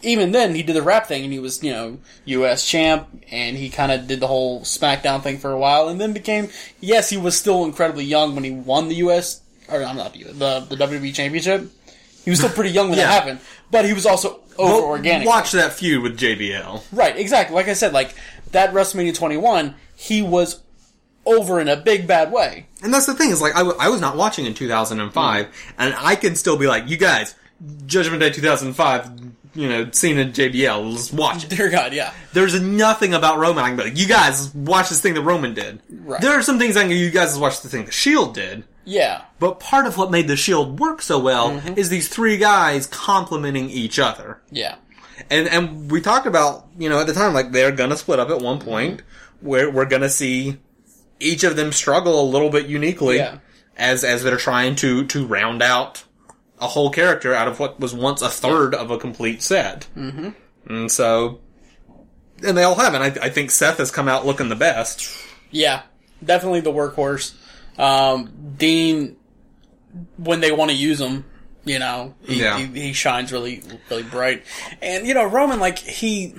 even then, he did the rap thing, and he was, you know, U S champ, and he kind of did the whole SmackDown thing for a while, and then became, yes, he was still incredibly young when he won the U S, or I'm not the U S, the, the W W E Championship. He was still pretty young when Yeah. that happened, but he was also over Well, organic. Watch that feud with J B L. Right, exactly. Like I said, like, that WrestleMania twenty-one, he was over in a big bad way. And that's the thing, is like, I, w- I was not watching in two thousand five, mm. and I can still be like, you guys, Judgment Day two thousand five, you know, Cena J B L, let's watch it. Dear God, yeah. There's nothing about Roman I can be like, you guys, watch this thing that Roman did. Right. There are some things I can go, you guys, watch the thing the Shield did. Yeah. But part of what made the Shield work so well mm-hmm. is these three guys complementing each other. Yeah. And and we talked about, you know, at the time, like, they're gonna split up at one point, mm-hmm. where we're gonna see each of them struggle a little bit uniquely yeah. as as they're trying to, to round out a whole character out of what was once a third of a complete set. Mm-hmm. And so, and they all have, and I, I think Seth has come out looking the best. Yeah, definitely the workhorse. Um, Dean, when they want to use him, you know, he, yeah. he, he shines really, really bright. And, you know, Roman, like, he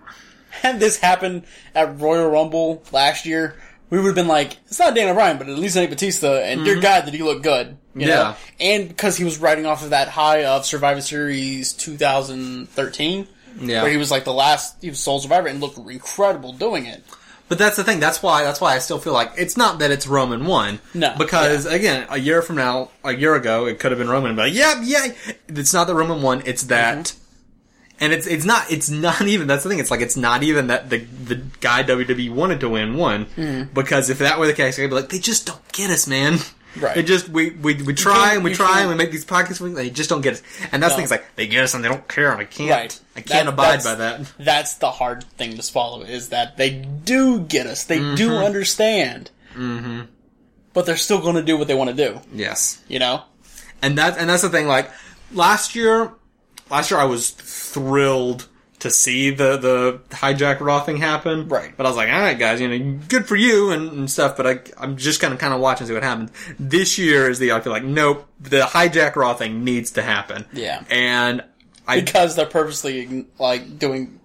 had this happen at Royal Rumble last year, we would have been like, it's not Daniel Bryan, but at least ain't Batista, and mm-hmm. dear God, did he look good. You yeah. know? And because he was riding off of that high of Survivor Series two thousand thirteen, yeah. where he was like the last, he was sole survivor and looked incredible doing it. But that's the thing. That's why. That's why I still feel like it's not that it's Roman won. No, because yeah. again, a year from now, a year ago, it could have been Roman. But yeah, yeah, it's not that Roman won. It's that, mm-hmm. and it's it's not. It's not even. That's the thing. It's like it's not even that the the guy W W E wanted to win won. Mm-hmm. Because if that were the case, I'd be like, they just don't get us, man. Right. They just we we we try and we try and we make these podcasts. They just don't get us. And that's no. the thing. It's like they get us and they don't care. And I can't. Right. I can't that, abide by that. That's the hard thing to swallow, is that they do get us. They mm-hmm. do understand. Mm-hmm. But they're still going to do what they want to do. Yes. You know? And that and that's the thing, like, last year, last year I was thrilled to see the, the hijack Raw thing happen. Right. But I was like, alright guys, you know, good for you and, and stuff, but I, I'm just gonna kind of watch and see what happens. This year is the, I feel like, nope, the hijack Raw thing needs to happen. Yeah. And I... Because they're purposely, like, doing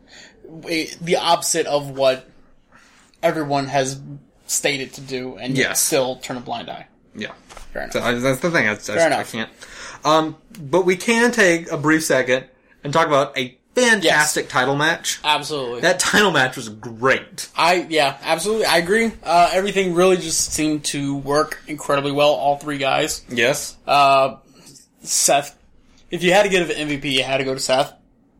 the opposite of what everyone has stated to do, and yet yes. still turn a blind eye. Yeah. Fair enough. So I, that's the thing, I, I, Fair enough. I can't. Um, but we can take a brief second and talk about a fantastic yes. title match. Absolutely. That title match was great. I, yeah, absolutely. I agree. Uh, everything really just seemed to work incredibly well, all three guys. Yes. Uh, Seth, if you had to give an M V P, you had to go to Seth.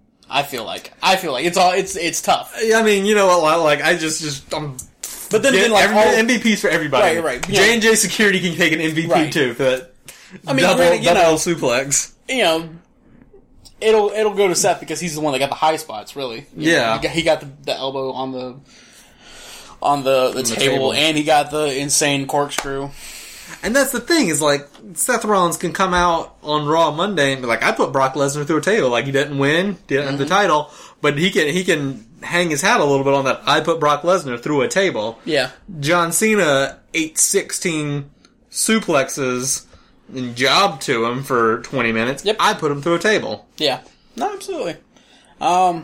I feel like. I feel like. It's all, it's, it's tough. I mean, you know what, like, I just, just, I'm, but then, then like, every, all, M V Ps for everybody. Right, right. J and J Security can take an M V P right. too, for that I mean, double, granted, you double know, suplex. You know, It'll it'll go to Seth because he's the one that got the high spots. Really, you yeah. know, he got, he got the, the elbow on the on the, the, on the table, table, and he got the insane corkscrew. And that's the thing is, like, Seth Rollins can come out on Raw Monday and be like, "I put Brock Lesnar through a table. Like, he didn't win, didn't have mm-hmm. the title, but he can he can hang his hat a little bit on that. I put Brock Lesnar through a table. Yeah, John Cena ate sixteen suplexes and jobbed to him for twenty minutes. Yep. I put him through a table. Yeah. No, absolutely. Um,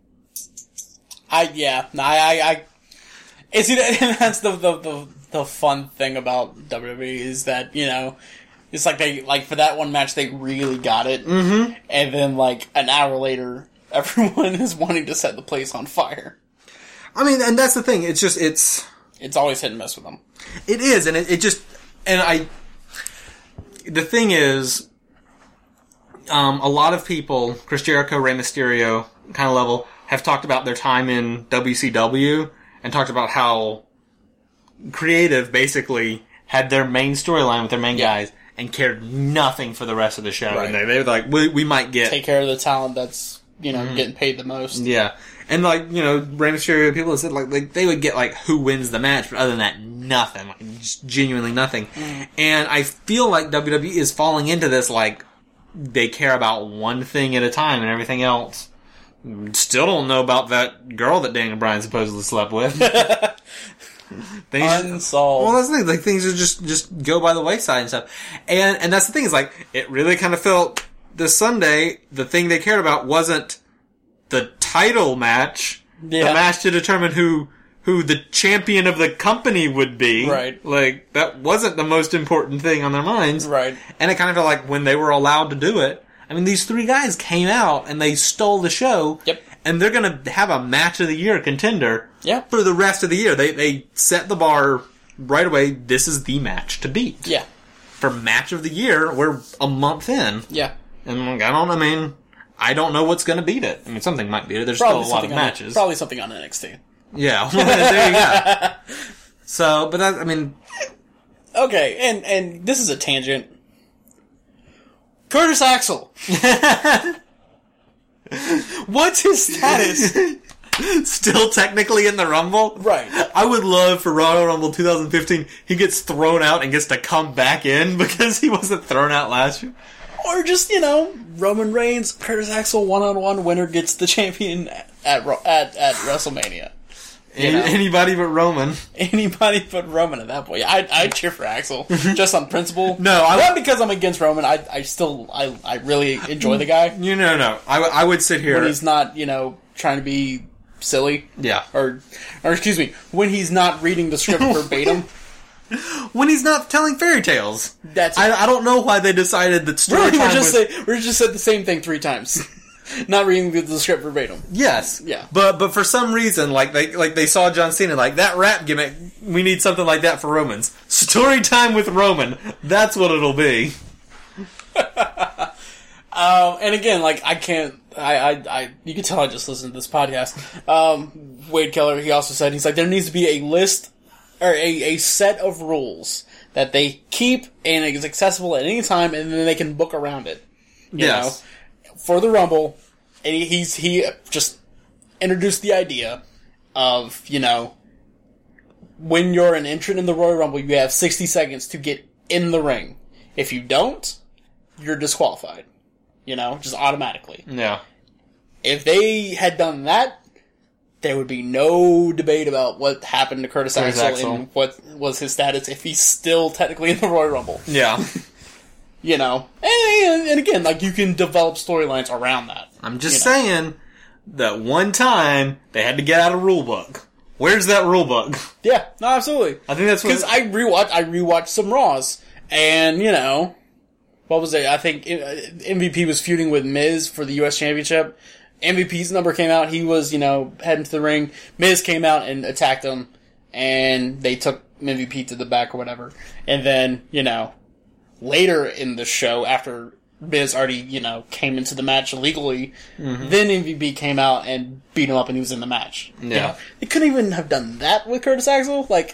I, yeah, no, I, I, I, it's, that's the, the, the, the fun thing about W W E is that, you know, it's like they, like, for that one match, they really got it. Mm-hmm. And then, like, an hour later, everyone is wanting to set the place on fire. I mean, and that's the thing, it's just, it's... It's always hit and miss with them. It is, and it, it just, and I, the thing is, Um, a lot of people, Chris Jericho, Rey Mysterio, kind of level, have talked about their time in W C W and talked about how creative basically had their main storyline with their main yeah. guys and cared nothing for the rest of the show. Right. And they, they were like, we, we might get... Take care of the talent that's, you know, mm-hmm. getting paid the most. Yeah. And like, you know, Rey Mysterio, people have said like, like, they would get like who wins the match, but other than that, nothing. Like, just genuinely nothing. Mm. And I feel like W W E is falling into this like, they care about one thing at a time and everything else. Still don't know about that girl that Daniel Bryan supposedly slept with. things, Unsolved. Well, that's the thing. Like, things are just, just go by the wayside and stuff. And, and that's the thing is like, it really kind of felt this Sunday, the thing they cared about wasn't the title match, Yeah. the match to determine who who the champion of the company would be. Right. Like, that wasn't the most important thing on their minds. Right. And it kind of felt like when they were allowed to do it, I mean, these three guys came out and they stole the show. Yep. And they're going to have a match of the year contender Yep. for the rest of the year. They they set the bar right away. This is the match to beat. Yeah. For match of the year, we're a month in. Yeah. And like, I don't, I mean, I don't know what's going to beat it. I mean, something might beat it. There's Probably still a lot of something on- matches. Probably something on N X T. Yeah, well, there you go. So, but that, I mean, Okay, and, and this is a tangent. Curtis Axel. What's his status? still technically in the Rumble. Right. I would love for Royal Rumble twenty fifteen, he gets thrown out and gets to come back in because he wasn't thrown out last year. Or just, you know, Roman Reigns, Curtis Axel, one-on-one winner gets the champion at Ro- at, at WrestleMania. You Any, know? anybody but Roman. Anybody but Roman at that point. I'd, I'd cheer for Axel, just on principle. No, I- Not because I'm against Roman. I, I still, I, I really enjoy the guy. You know, no. I, I would sit here. When he's not, you know, trying to be silly. Yeah. Or, or excuse me, when he's not reading the script verbatim. When he's not telling fairy tales. That's I, I don't know why they decided that story Really, time we're just was... say, we're just said the same thing three times. Not reading the, the script verbatim. Yes. Yeah. But but for some reason, like they like they saw John Cena, like, that rap gimmick, we need something like that for Romans. Story time with Roman. That's what it'll be. Um, and again, like, I can't, I, I, I, you can tell I just listened to this podcast. Um, Wade Keller, he also said, he's like, there needs to be a list, or a, a set of rules that they keep and is accessible at any time, and then they can book around it. You Yes. know, for the Rumble, and he, he's, he just introduced the idea of, you know, when you're an entrant in the Royal Rumble, you have sixty seconds to get in the ring. If you don't, you're disqualified. You know, just automatically. Yeah. If they had done that, there would be no debate about what happened to Curtis, Curtis Axel, Axel. and what was his status if he's still technically in the Royal Rumble. Yeah. You know? And, and again, like, you can develop storylines around that. I'm just You know? saying that one time they had to get out a rule book. Where's that rule book? Yeah, no, absolutely. I think that's what... Because I rewatched, I rewatched some Raws, and, you know... What was it? I think M V P was feuding with Miz for the U S Championship. M V P's number came out. He was, you know, heading to the ring. Miz came out and attacked him, and they took M V P to the back or whatever. And then, you know, later in the show, after Miz already, you know, came into the match illegally, mm-hmm. then M V P came out and beat him up, and he was in the match. Yeah. You know? They couldn't even have done that with Curtis Axel. Like,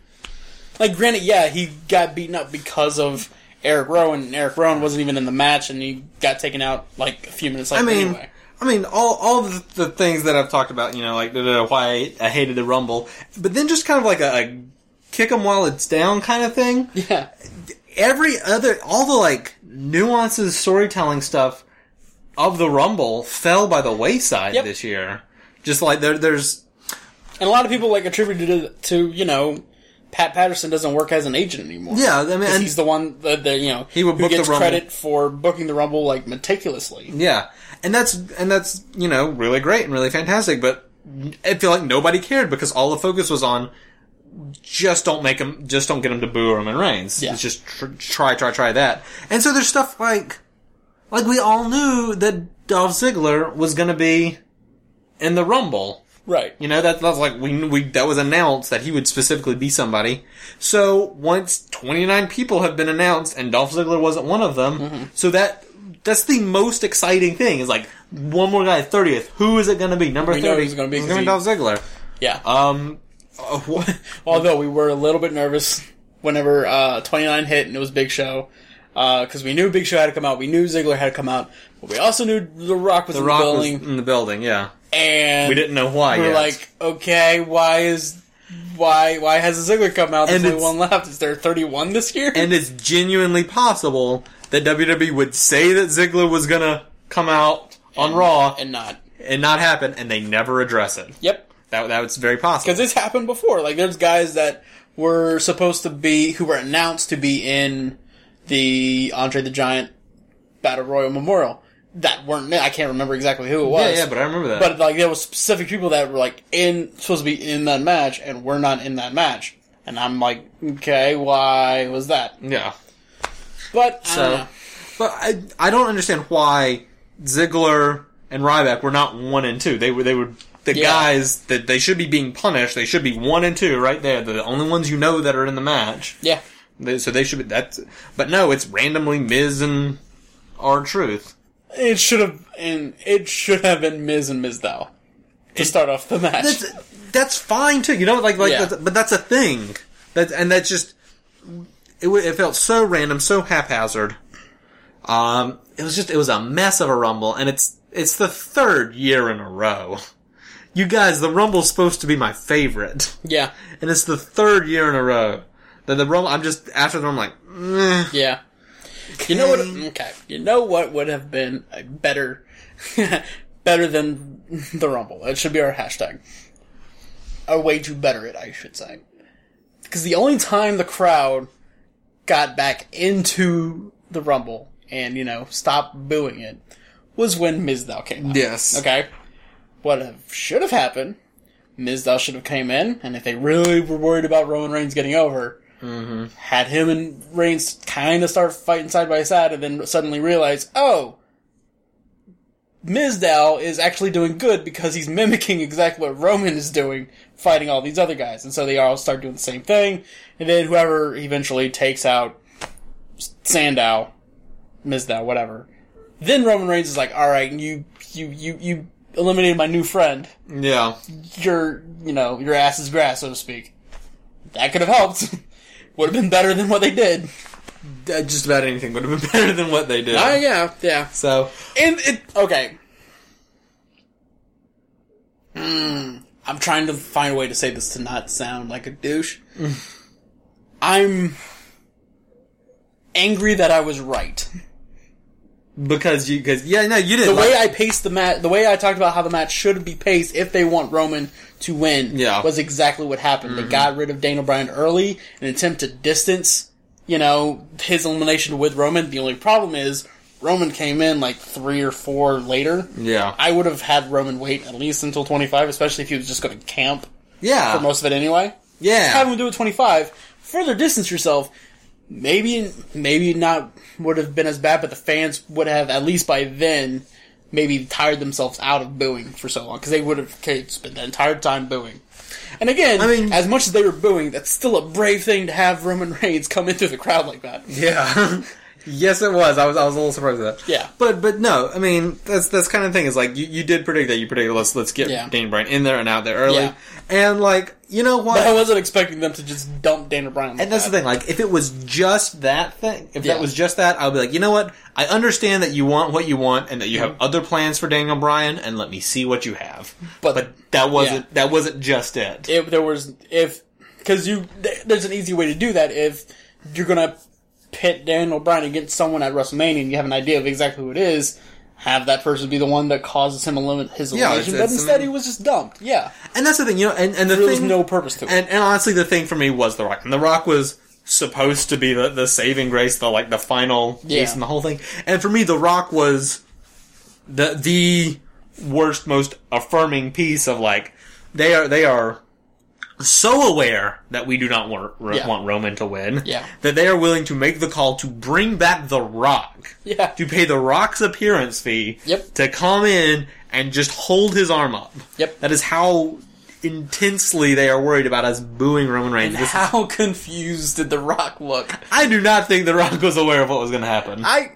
like granted, yeah, he got beaten up because of Eric Rowan, and Eric Rowan wasn't even in the match, and he got taken out like a few minutes later. I mean, anyway. I mean, all all the, the things that I've talked about, you know, like the, why I, I hated the Rumble, but then just kind of like a, a kick 'em while it's down kind of thing. Yeah. Every other, all the like nuances, storytelling stuff of the Rumble fell by the wayside Yep. this year. Just like there, there's, And a lot of people like attributed it to, you know, Pat Patterson doesn't work as an agent anymore. yeah, I mean, 'Cause and, he's the one that, that, you know, He would who book the gets Rumble. credit for booking the Rumble, like, meticulously. yeah, and that's and that's you know really great and really fantastic. But I feel like nobody cared because all the focus was on just don't make him, just don't get him to boo Roman Reigns. Yeah. It's just tr- try, try, try that. And so there's stuff like like we all knew that Dolph Ziggler was going to be in the Rumble. Right. You know, that, that was like, we, we, that was announced that he would specifically be somebody. So, once twenty-nine people have been announced, and Dolph Ziggler wasn't one of them, Mm-hmm. so that, that's the most exciting thing, is like, one more guy, thirtieth, who is it gonna be? Number We know thirty? who's gonna be, It's 'cause gonna be he- Dolph Ziggler. Yeah. Um, uh, wh- Although we were a little bit nervous whenever uh, twenty-nine hit and it was Big Show. Because we knew Big Show had to come out. We knew Ziggler had to come out. But we also knew The Rock was the in Rock the building. was in the building, yeah. And We didn't know why we were yet. like, okay, why is... Why why has Ziggler come out? There's And only it's- one left. Is there thirty-one this year? And it's genuinely possible that W W E would say that Ziggler was gonna come out on And- Raw And not. and not happen, and they never address it. Yep. That that was very possible. Because it's happened before. Like, there's guys that were supposed to be... Who were announced to be in the Andre the Giant Battle Royal Memorial. that weren't. I can't remember exactly who it was. Yeah, yeah, but I remember that. But like there was specific people that were like in supposed to be in that match, and we're not in that match. And I'm like, okay, why was that? Yeah. But I So, don't know. but I I don't understand why Ziggler and Ryback were not one and two. They were they were the Yeah. guys that they should be being punished. They should be one and two right there. They're the only ones you know that are in the match. Yeah. They, so they should be that's. But no, it's randomly Miz and R-Truth. It should have, and it should have been Miz and Mizdow to start off the match. That's that's fine too. You know, like like, Yeah. that's, but that's a thing. That and that's just it. It felt so random, so haphazard. Um, it was just it was a mess of a Rumble, and it's it's the third year in a row. You guys, the Rumble's supposed to be my favorite, Yeah, and it's the third year in a row that the Rumble. I'm just after them, I'm like, meh. yeah. You know what? Okay, you know what would have been a better, better than the Rumble. That should be our hashtag. A way to better it, I should say. Because the only time the crowd got back into the Rumble and, you know, stopped booing it was when Mizdow came out. Yes. Okay? What have, should have happened, Mizdow should have came in, and if they really were worried about Roman Reigns getting over, mm-hmm. had him and Reigns kind of start fighting side by side, and then suddenly realize, oh, Mizdow is actually doing good because he's mimicking exactly what Roman is doing, fighting all these other guys. And so they all start doing the same thing, and then whoever eventually takes out Sandow, Mizdow, whatever, then Roman Reigns is like, alright, you, you, you, you eliminated my new friend. Yeah. Your, you know, your ass is grass, so to speak. That could have helped. Would have been better than what they did. Uh, Just about anything would have been better than what they did. Ah, yeah, yeah. So, And it, okay. Mm, I'm trying to find a way to say this to not sound like a douche. I'm angry that I was right. because you, because yeah, no, you didn't. The like, way I paced the match, the way I talked about how the match should be paced if they want Roman to win, Yeah. was exactly what happened. Mm-hmm. They got rid of Daniel Bryan early in an attempt to distance, you know, his elimination with Roman. The only problem is Roman came in like three or four later. yeah, I would have had Roman wait at least until twenty-five, especially if he was just going to camp yeah, for most of it anyway. yeah. Have him do it twenty-five. Further distance yourself. Maybe, maybe not would have been as bad, but the fans would have, at least by then, maybe tired themselves out of booing for so long, because they would have okay, spent the entire time booing. And again, I mean- as much as they were booing, that's still a brave thing to have Roman Reigns come into the crowd like that. Yeah. Yes, it was. I was I was a little surprised at that. Yeah. But but no, I mean that's that's kind of thing is like you, you did predict that you predicted let's let's get Yeah. Daniel Bryan in there and out there early. Yeah. And like you know what? But I wasn't expecting them to just dump Daniel Bryan like And that's that. the thing, like, if it was just that thing, if Yeah. that was just that, I'll be like, you know what? I understand that you want what you want and that you have other plans for Daniel Bryan, and let me see what you have. But- But, that wasn't, that wasn't just it. If there was, if, because you, th- there's an easy way to do that if you're gonna pit Daniel Bryan against someone at WrestleMania and you have an idea of exactly who it is, have that person be the one that causes him elimin- his Yeah, elimination, it's- but it's- instead he was just dumped. Yeah. And that's the thing, you know, and, and the There thing. was no purpose to it. And, and honestly, the thing for me was The Rock. And The Rock was supposed to be the, the saving grace, the, like, the final Yeah. piece in the whole thing. And for me, The Rock was the, the worst, most affirming piece of, like, they are, they are so aware that we do not want, Yeah. want Roman to win. Yeah. That they are willing to make the call to bring back The Rock. Yeah. To pay The Rock's appearance fee. Yep. To come in and just hold his arm up. Yep. That is how intensely they are worried about us booing Roman Reigns. And This is- how confused did The Rock look? I do not think The Rock was aware of what was going to happen. I,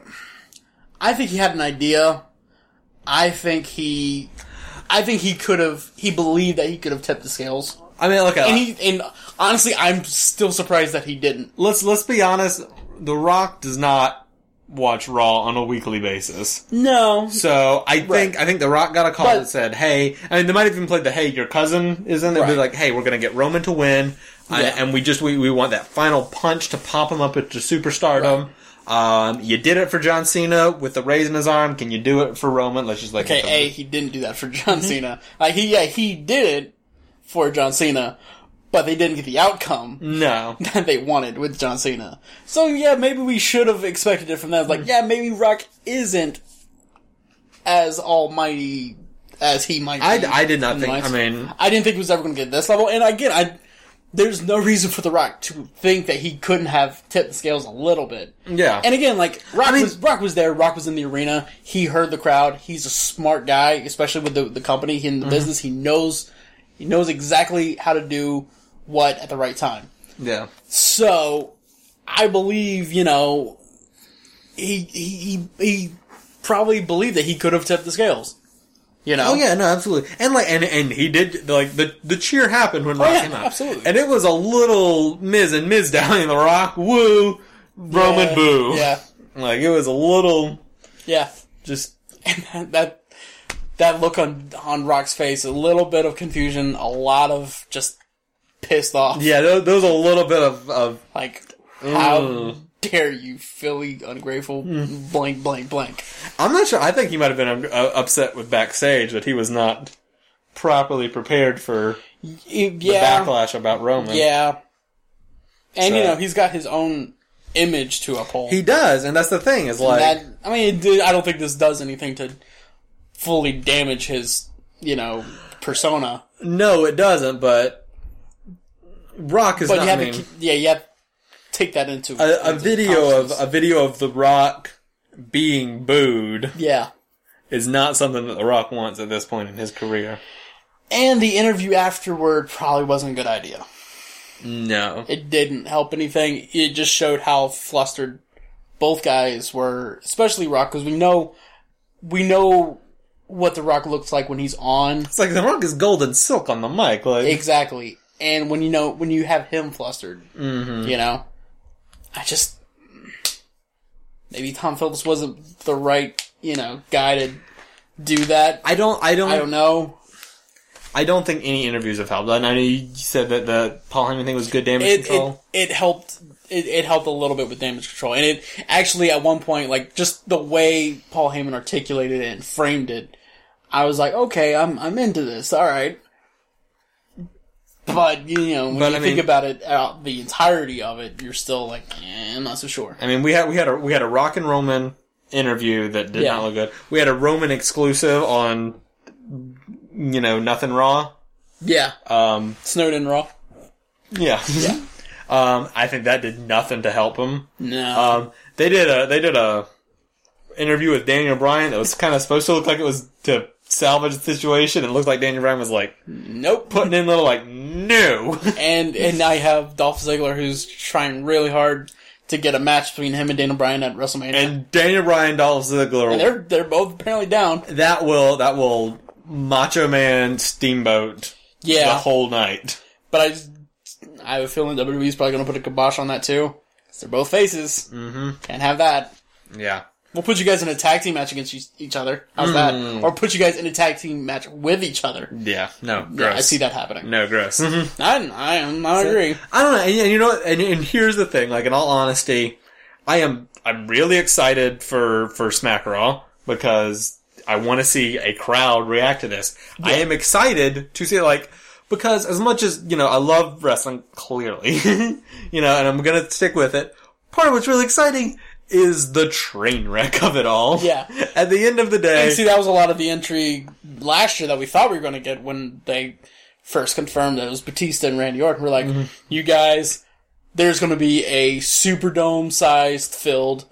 I think he had an idea. I think he, I think he could have, he believed that he could have tipped the scales. I mean, look, uh, And he, and honestly, I'm still surprised that he didn't. let's let's be honest. The Rock does not watch Raw on a weekly basis. No. So I think I think The Rock got a call But- that said, "Hey," I mean, they might have even played the "Hey, your cousin is in." They'd be Right. like, "Hey, we're going to get Roman to win, uh, Yeah. and we just we, we want that final punch to pop him up into superstardom." Um, you did it for John Cena with the raise in his arm. Can you do it for Roman? Let's just like Okay, A, he didn't do that for John Cena. Like, he, yeah, he did it for John Cena, but they didn't get the outcome no. that they wanted with John Cena. So, yeah, maybe we should have expected it from them. Like, yeah, maybe Rock isn't as almighty as he might be. I, I did not think, Nice. I mean... I didn't think he was ever going to get this level. And again, I there's no reason for The Rock to think that he couldn't have tipped the scales a little bit. Yeah. And again, like, Rock, I mean- was, Rock was there. Rock was in the arena. He heard the crowd. He's a smart guy, especially with the, the company in the mm-hmm. business. He knows he knows exactly how to do what at the right time. Yeah. So, I believe, you know, he he he, he probably believed that he could have tipped the scales. You know? Oh yeah, no, absolutely. And like, and, and he did, like, the, the cheer happened when Rock oh, yeah, came out. Absolutely. And it was a little Miz and Miz down in The Rock, woo, Roman yeah, boo. Yeah. Like, it was a little, yeah. just, and that, that look on, on Rock's face, a little bit of confusion, a lot of just pissed off. yeah, there, there was a little bit of, of Like, how mm. dare you, Philly ungrateful, mm. blank, blank, blank. I'm not sure, I think he might have been uh, upset with backstage that he was not properly prepared for yeah. the backlash about Roman. Yeah. And, So- you know, he's got his own image to uphold. He does, and that's the thing, is like... that, I mean, it did, I don't think this does anything to fully damage his, you know, persona. No, it doesn't, but Rock is But not, you have I mean, to, yeah, you have to take that into a, a into video of, conscience. a video of The Rock being booed Yeah. is not something that The Rock wants at this point in his career. And the interview afterward probably wasn't a good idea. No. It didn't help anything. It just showed how flustered both guys were, especially Rock, because we know, we know what The Rock looks like when he's on. It's like The Rock is gold and silk on the mic. Like, Exactly. And when you know, when you have him flustered, mm-hmm. you know, I just, maybe Tom Phillips wasn't the right, you know, guy to do that. I don't, I don't, I don't know. I don't think any interviews have helped. I know you said that the Paul Heyman thing was good damage It, control. it, it helped, it, it helped a little bit with damage control. And it actually, at one point, like, just the way Paul Heyman articulated it and framed it, I was like, okay, I'm, I'm into this, alright. But, you know, when But, you I think mean- about it, uh, the entirety of it, you're still like, eh, I'm not so sure. I mean, we had we had a we had a Rock and Roman interview that did Yeah. not look good. We had a Roman exclusive on, you know, Nothing Raw. Yeah. Um, Snowden Raw. yeah, Yeah. um, I think that did nothing to help him. No. Um, they did a they did a interview with Daniel Bryan that was kind of supposed to look like it was to salvage the situation. It looked like Daniel Bryan was like nope. putting in little like no. And and now you have Dolph Ziggler, who's trying really hard to get a match between him and Daniel Bryan at WrestleMania. And Daniel Bryan, Dolph Ziggler, And they're they're both apparently down. that will that will Macho Man Steamboat the Yeah, whole night. but I just, I have a feeling W W E's probably going to put a kibosh on that too. 'Cause they're both faces. Mm-hmm. Can't have that. Yeah. We'll put you guys in a tag team match against each- each other. How's Mm. that? Or put you guys in a tag team match with each other. Yeah. No. Gross. Yeah, I see that happening. No, gross. I, I, I agree. I don't know. And, and you know what? And, and here's the thing. Like, in all honesty, I am, I'm really excited for, for Smack Raw because I want to see a crowd react to this. I am excited to see, like, because as much as, you know, I love wrestling, clearly, you know, and I'm gonna stick with it, part of what's really exciting is the train wreck of it all. Yeah. At the end of the day. And see, that was a lot of the intrigue last year that we thought we were going to get when they first confirmed that it was Batista and Randy Orton. We're like, Mm-hmm. you guys, there's going to be a Superdome-sized filled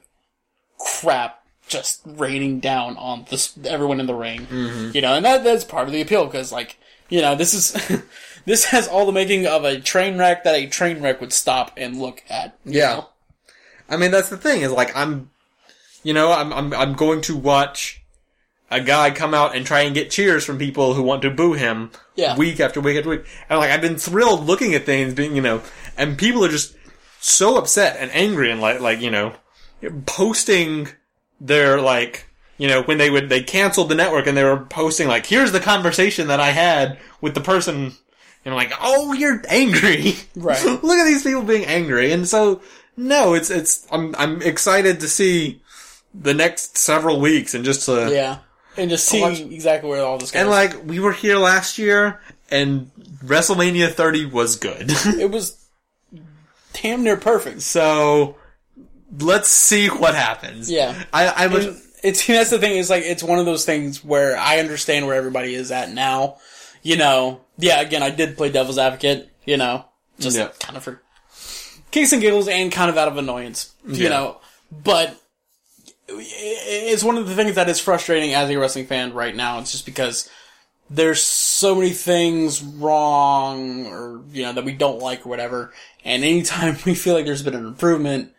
crap just raining down on this, everyone in the ring. Mm-hmm. You know, and that that's part of the appeal because, like, you know, this is this has all the making of a train wreck that a train wreck would stop and look at. you Yeah. know? I mean, that's the thing, is like, I'm, you know, I'm, I'm, I'm going to watch a guy come out and try and get cheers from people who want to boo him Yeah. week after week after week. And like, I've been thrilled looking at things being, you know, and people are just so upset and angry and like, like, you know, posting their, like, you know, when they would, they canceled the network and they were posting like, here's the conversation that I had with the person, and I'm like, oh, you're angry. Right. Look at these people being angry. And so, no, it's, it's, I'm, I'm excited to see the next several weeks and just to, Yeah. And just see Watch- exactly where all this goes. and like, we were here last year and WrestleMania thirty was good. It was damn near perfect. So, let's see what happens. Yeah. I, I'm, And, it's that's the thing. Is like it's one of those things where I understand where everybody is at now. You know, yeah. Again, I did play devil's advocate. You know, just Yeah. kind of for kicks and giggles and kind of out of annoyance. You Yeah. know, but it's one of the things that is frustrating as a wrestling fan right now. It's just because there's so many things wrong, or you know, that we don't like or whatever. And anytime we feel like there's been an improvement,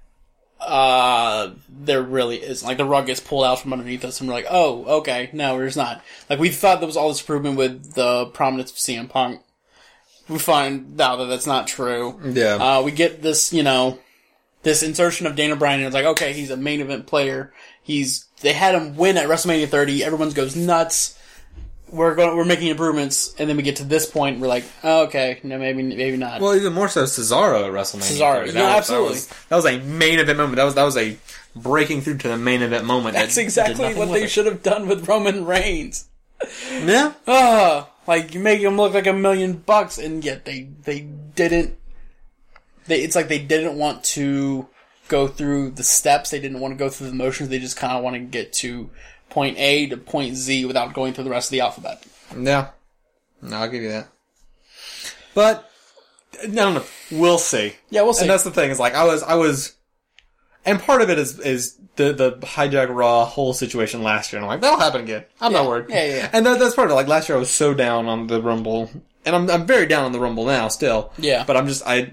uh, there really isn't. Like, the rug gets pulled out from underneath us and we're like, oh, okay, no, there's not. Like, we thought there was all this improvement with the prominence of C M Punk. We find out that that's not true. Yeah. Uh, we get this, you know, this insertion of Daniel Bryan, and it's like, okay, he's a main event player. He's, they had him win at WrestleMania thirty. Everyone goes nuts. We're going, we're making improvements, and then we get to this point, and we're like, oh, okay, no, maybe, maybe not. Well, even more so, Cesaro at WrestleMania. Cesaro, That yeah, was- absolutely. That was, that was a main event moment. That was that was a breaking through to the main event moment. That's that exactly did nothing what with they it. should have done with Roman Reigns. Yeah. Ah, like, you make him look like a million bucks, and yet they, they didn't, they, it's like they didn't want to go through the steps, they didn't want to go through the motions, they just kind of want to get to point A to point Z without going through the rest of the alphabet. Yeah. No, I'll give you that. But, I don't know. We'll see. Yeah, we'll see. And that's the thing, is like, I was, I was, and part of it is, is the, the hijack Raw whole situation last year, and I'm like, that'll happen again. I'm Yeah. not worried. Yeah, yeah, yeah. And that, that's part of it. Like, last year I was so down on the Rumble, and I'm, I'm very down on the Rumble now, still. Yeah. But I'm just, I,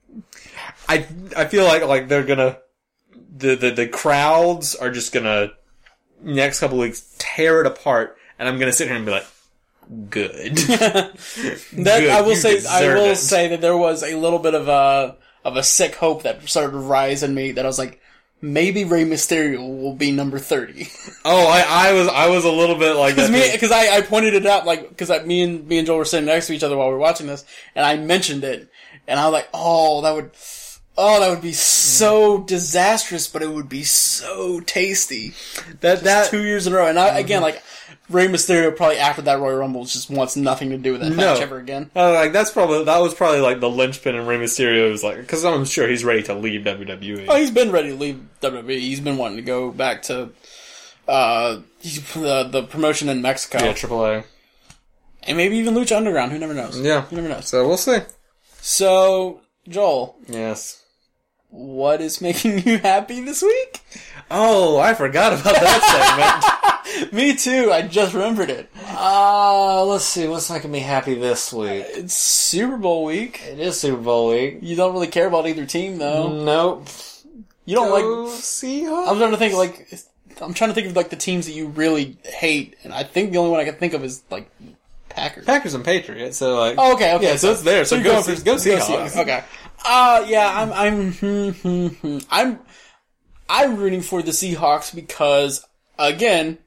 I, I feel like, like, they're gonna, the, the, the crowds are just gonna, next couple of weeks, tear it apart, and I'm gonna sit here and be like, good. That Good, I will you say, I deserve will it. say that there was a little bit of a of a sick hope that started to rise in me. That I was like, maybe Rey Mysterio will be number thirty. Oh, I, I was, I was a little bit like that. Because me, too. because I, I pointed it out, like, because me and me and Joel were sitting next to each other while we were watching this, and I mentioned it, and I was like, oh, that would, oh, that would be so disastrous, but it would be so tasty. that, that, Two years in a row, and I, again, like, Rey Mysterio probably after that Royal Rumble just wants nothing to do with that No. match ever again. uh, like, that's probably, that was probably like the linchpin in Rey Mysterio was like, cause I'm sure he's ready to leave W W E. Oh, he's been ready to leave W W E. He's been wanting to go back to uh, the the promotion in Mexico. Yeah, Triple A. And maybe even Lucha Underground. Who never knows? Yeah. Who never knows? So we'll see. So, Joel, Yes. what is making you happy this week? Oh, I forgot about that segment. Me too. I just remembered it. Uh, let's see, what's making me happy this week? It's Super Bowl week. It is Super Bowl week. You don't really care about either team, though. Nope. You don't Go like... Seahawks? I'm trying to think, like... I'm trying to think of, like, the teams that you really hate, and I think the only one I can think of is, like, Packers. Packers and Patriots, so like... Oh, okay, okay. Yeah, so it's there, so you're go, going see, for- go Seahawks. Okay. Uh, yeah, I'm, I'm, hmm, hmm, hmm. I'm, I'm rooting for the Seahawks because, again,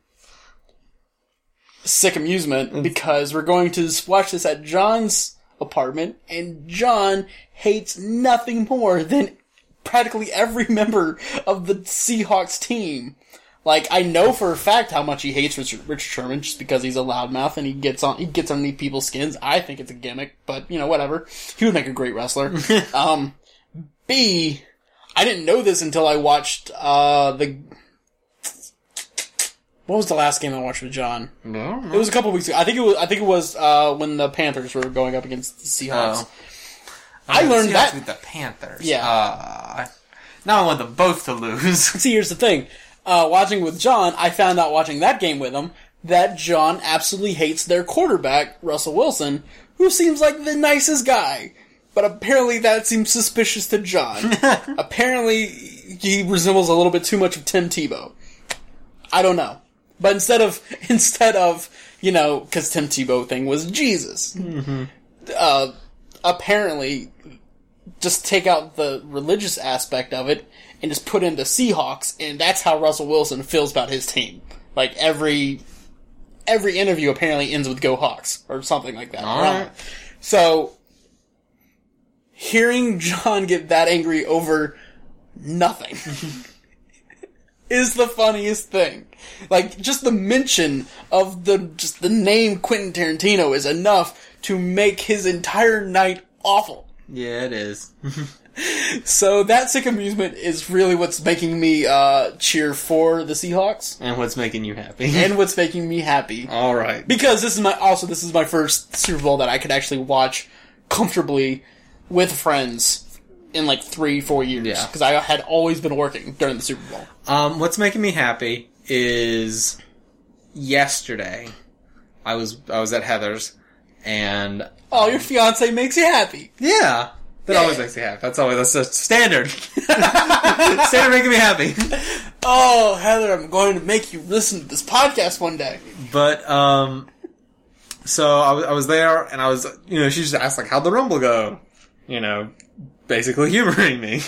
sick amusement, because we're going to watch this at John's apartment, and John hates nothing more than practically every member of the Seahawks team. Like, I know for a fact how much he hates Richard, Richard Sherman just because he's a loudmouth and he gets on, he gets underneath people's skins. I think it's a gimmick, but, you know, whatever. He would make a great wrestler. um, B, I didn't know this until I watched, uh, the, what was the last game I watched with John? No, It was a couple weeks ago. I think it was, I think it was, uh, when the Panthers were going up against the Seahawks. Oh. I learned that. with the Panthers. Yeah. Uh, now I want them both to lose. See, here's the thing. Uh, watching with John, I found out watching that game with him that John absolutely hates their quarterback, Russell Wilson, who seems like the nicest guy. But apparently that seems suspicious to John. Apparently he resembles a little bit too much of Tim Tebow. I don't know. But instead of, instead of, you know, cause Tim Tebow thing was Jesus. Mm-hmm. Uh, apparently, just take out the religious aspect of it and just put in the Seahawks, and that's how Russell Wilson feels about his team. Like, every every interview apparently ends with "Go Hawks" or something like that. All right. So, hearing John get that angry over nothing is the funniest thing. Like, just the mention of the just the name Quentin Tarantino is enough to make his entire night awful. Yeah, it is. So that sick amusement is really what's making me uh, cheer for the Seahawks. And what's making you happy. And what's making me happy. All right. Because this is my also this is my first Super Bowl that I could actually watch comfortably with friends in like three, four years. Yeah. Because I had always been working during the Super Bowl. Um, what's making me happy is yesterday I was I was at Heather's and Oh, your fiance makes you happy. yeah. That Yeah. always makes me happy. That's always that's a standard. Standard making me happy. Oh, Heather, I'm going to make you listen to this podcast one day. But um, so I was I was there and I was you know she just asked like how'd the Rumble go, you know, basically humoring me.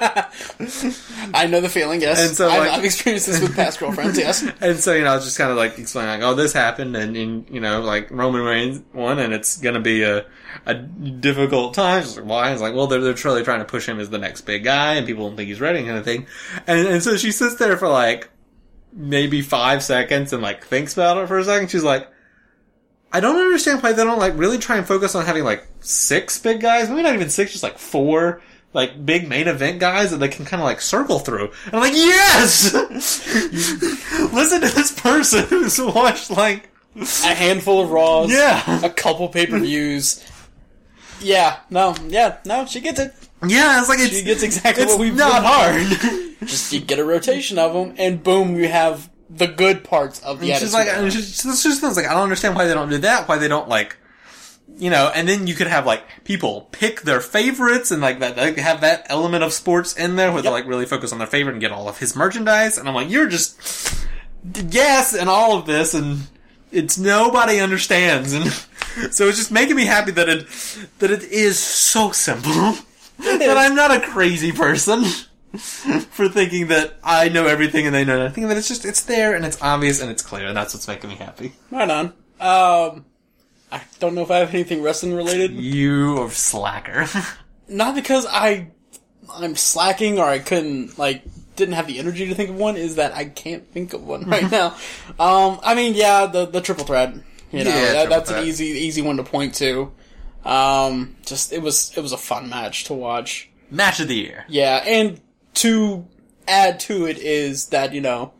I know the feeling. Yes, And so, I've, like- I've experienced this with past girlfriends. Yes, And so, you know, I was just kind of like explaining, like, oh, this happened, and, and you know, like, Roman Reigns won, and it's gonna be a, a difficult time. She's like, why? It's like, well, they're, they're truly trying to push him as the next big guy, and people don't think he's ready, kind of thing. And, and so she sits there for, like, maybe five seconds and, like, thinks about it for a second. She's like, I don't understand why they don't, like, really try and focus on having, like, six big guys, maybe not even six, just, like, four, like, big main event guys that they can kind of, like, circle through. And I'm like, yes! Listen to this person who's watched, like... a handful of Raws. Yeah. a couple pay-per-views. Yeah, no, yeah, no, she gets it. Yeah, it's like, it's... She gets exactly it's what we've not been- hard. Just you get a rotation of them, and boom, you have the good parts of the And she's Attitude like, Era. and she's, she's just like, I don't understand why they don't do that, why they don't, like... You know, and then you could have, like, people pick their favorites and, like, that, like, have that element of sports in there where Yep. they, like, really focus on their favorite and get all of his merchandise. And I'm like, you're just, yes, and all of this, and it's nobody understands. And so it's just making me happy that it, that it is so simple. That I'm not a crazy person for thinking that I know everything and they know nothing. That it's just, it's there and it's obvious and it's clear, and that's what's making me happy. Right on. Um, I don't know if I have anything wrestling related. You are slacker. Not because I, I'm slacking or I couldn't, like, didn't have the energy to think of one, is that I can't think of one right now. Um, I mean, yeah, the, the triple threat. You know, Yeah, that, triple that's threat. an easy, easy one to point to. Um, just, it was, it was a fun match to watch. Match of the year. Yeah, and to add to it is that, you know,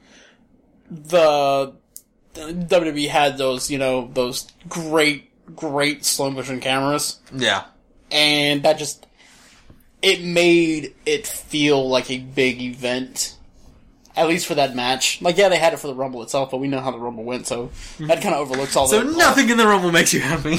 the W W E had those, you know, those great, great slow motion cameras, Yeah. and that just, it made it feel like a big event. At least for that match. Like, yeah, they had it for the Rumble itself, but we know how the Rumble went, so that kind of overlooks all So the... nothing in the Rumble makes you happy.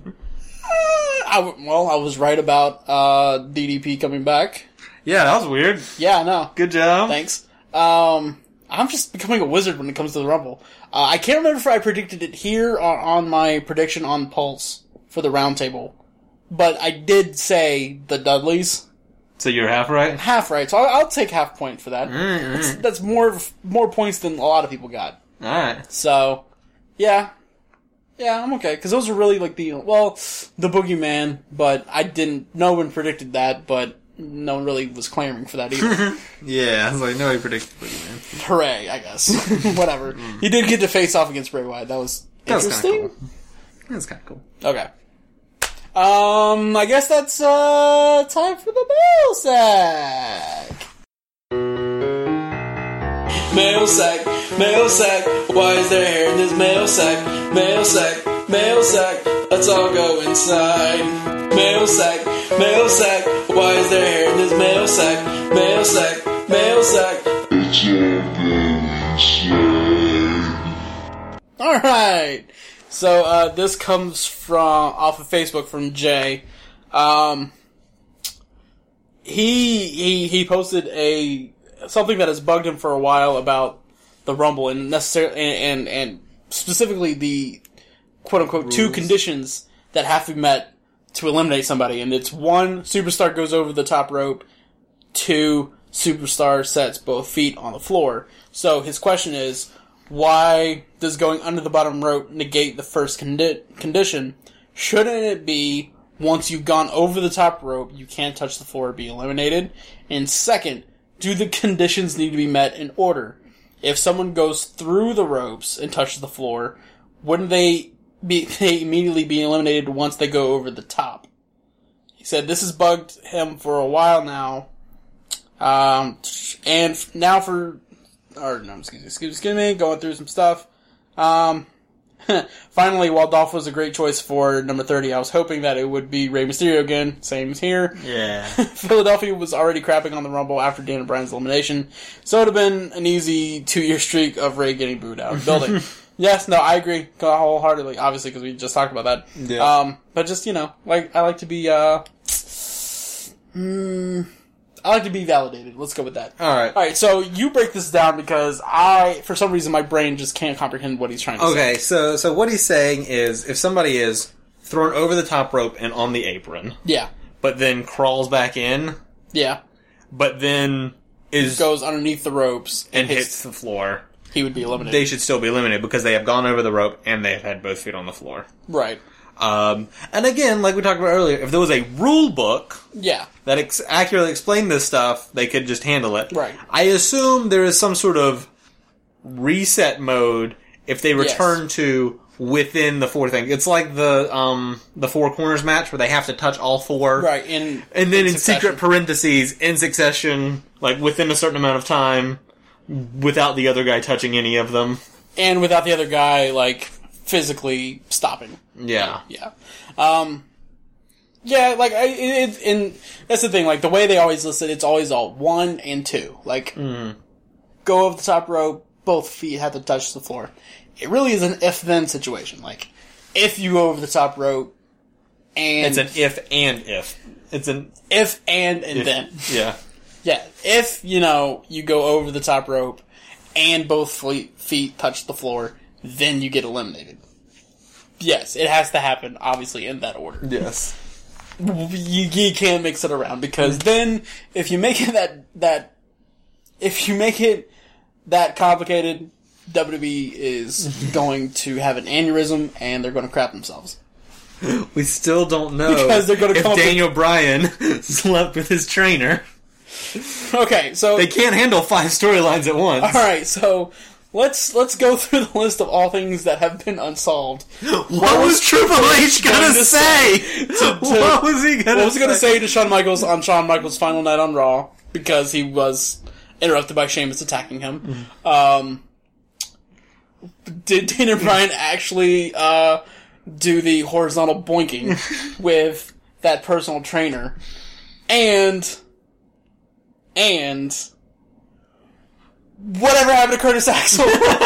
I, w- well, I was right about uh, D D P coming back. Yeah, that was weird. Yeah, no. Good job. Thanks. Um, I'm just becoming a wizard when it comes to the Rumble. Uh, I can't remember if I predicted it here or on my prediction on Pulse for the roundtable, but I did say the Dudleys. So you're half right? Half right, so I'll, I'll take half point for that. Mm, That's, mm. that's more more points than a lot of people got. Alright. So, yeah. Yeah, I'm okay. Because those are really like the, well, the Boogeyman, but I didn't, no one predicted that, but no one really was clamoring for that either. Yeah, I was like, nobody predicted Boogeyman. Hooray, I guess. Whatever. He did get to face off against Bray Wyatt. That was That was interesting. kinda cool. That's kinda cool. Okay. Um, I guess that's, uh, time for the mail sack. Mail sack, mail sack, why is there hair in this mail sack? Mail sack, mail sack, let's all go inside. Mail sack, mail sack, why is there hair in this mail sack? Mail sack, mail sack. Alright. So, uh, this comes from, off of Facebook from Jay. Um, he, he, he posted a, something that has bugged him for a while about the Rumble and necessarily, and, and, and specifically the quote unquote two conditions that have to be met to eliminate somebody. And it's one, superstar goes over the top rope. Two, superstar sets both feet on the floor. So his question is, why does going under the bottom rope negate the first condi- condition? Shouldn't it be, once you've gone over the top rope, you can't touch the floor or be eliminated? And second, do the conditions need to be met in order? If someone goes through the ropes and touches the floor, wouldn't they be they immediately be eliminated once they go over the top? said this has bugged him for a while now. Um, and now for, or no, excuse me, excuse me, going through some stuff. Um, finally, while Dolph was a great choice for number thirty, I was hoping that it would be Rey Mysterio again. Same as here. Yeah. Philadelphia was already crapping on the Rumble after Daniel Bryan's elimination, so it would have been an easy two-year streak of Rey getting booed out of the building. Yes, no, I agree wholeheartedly, obviously, because we just talked about that. Yeah. Um, but just, you know, like, I like to be, uh, mm, I like to be validated. Let's go with that. Alright. Alright, so you break this down because I, for some reason, my brain just can't comprehend what he's trying to say. Okay, so so what he's saying is, if somebody is thrown over the top rope and on the apron, Yeah. but then crawls back in, Yeah. but then is Goes underneath the ropes and hits the floor, he would be eliminated. they should still be eliminated because they have gone over the rope and they have had both feet on the floor. Right. Um, and again, like we talked about earlier, if there was a rule book Yeah. that ex- accurately explained this stuff, they could just handle it. Right. I assume there is some sort of reset mode if they return Yes. to within the four thing. It's like the um the four corners match where they have to touch all four. Right. In, And then in, succession. secret parentheses, in succession, like within a certain amount of time, without the other guy touching any of them. And without the other guy, like, physically stopping. Yeah. Yeah. Um, yeah, like, I, it, it, and that's the thing, like, the way they always list it, it's always all one and two. Like, go over the top rope, both feet have to touch the floor. It really is an if-then situation. Like, if you go over the top rope, and... It's an if and if. It's an if and and if. then. Yeah. Yeah, if, you know, you go over the top rope, and both feet, feet touch the floor, then you get eliminated. Yes, it has to happen, obviously, in that order. Yes. You, you can't mix it around, because then, if you make it that, that, if you make it that complicated, W W E is going to have an aneurysm, and they're going to crap themselves. We still don't know Because they're gonna if come up with- Daniel Bryan slept with his trainer. Okay, so... They can't handle five storylines at once. Alright, so... Let's let's go through the list of all things that have been unsolved. What was Triple H gonna going to say? say to- to- What was he gonna What was he going to say? say to Shawn Michaels on Shawn Michaels' final night on Raw? Because he was interrupted by Sheamus attacking him. Um, did Daniel Bryan actually uh, do the horizontal boinking with that personal trainer? And... And... Whatever happened to Curtis Axel?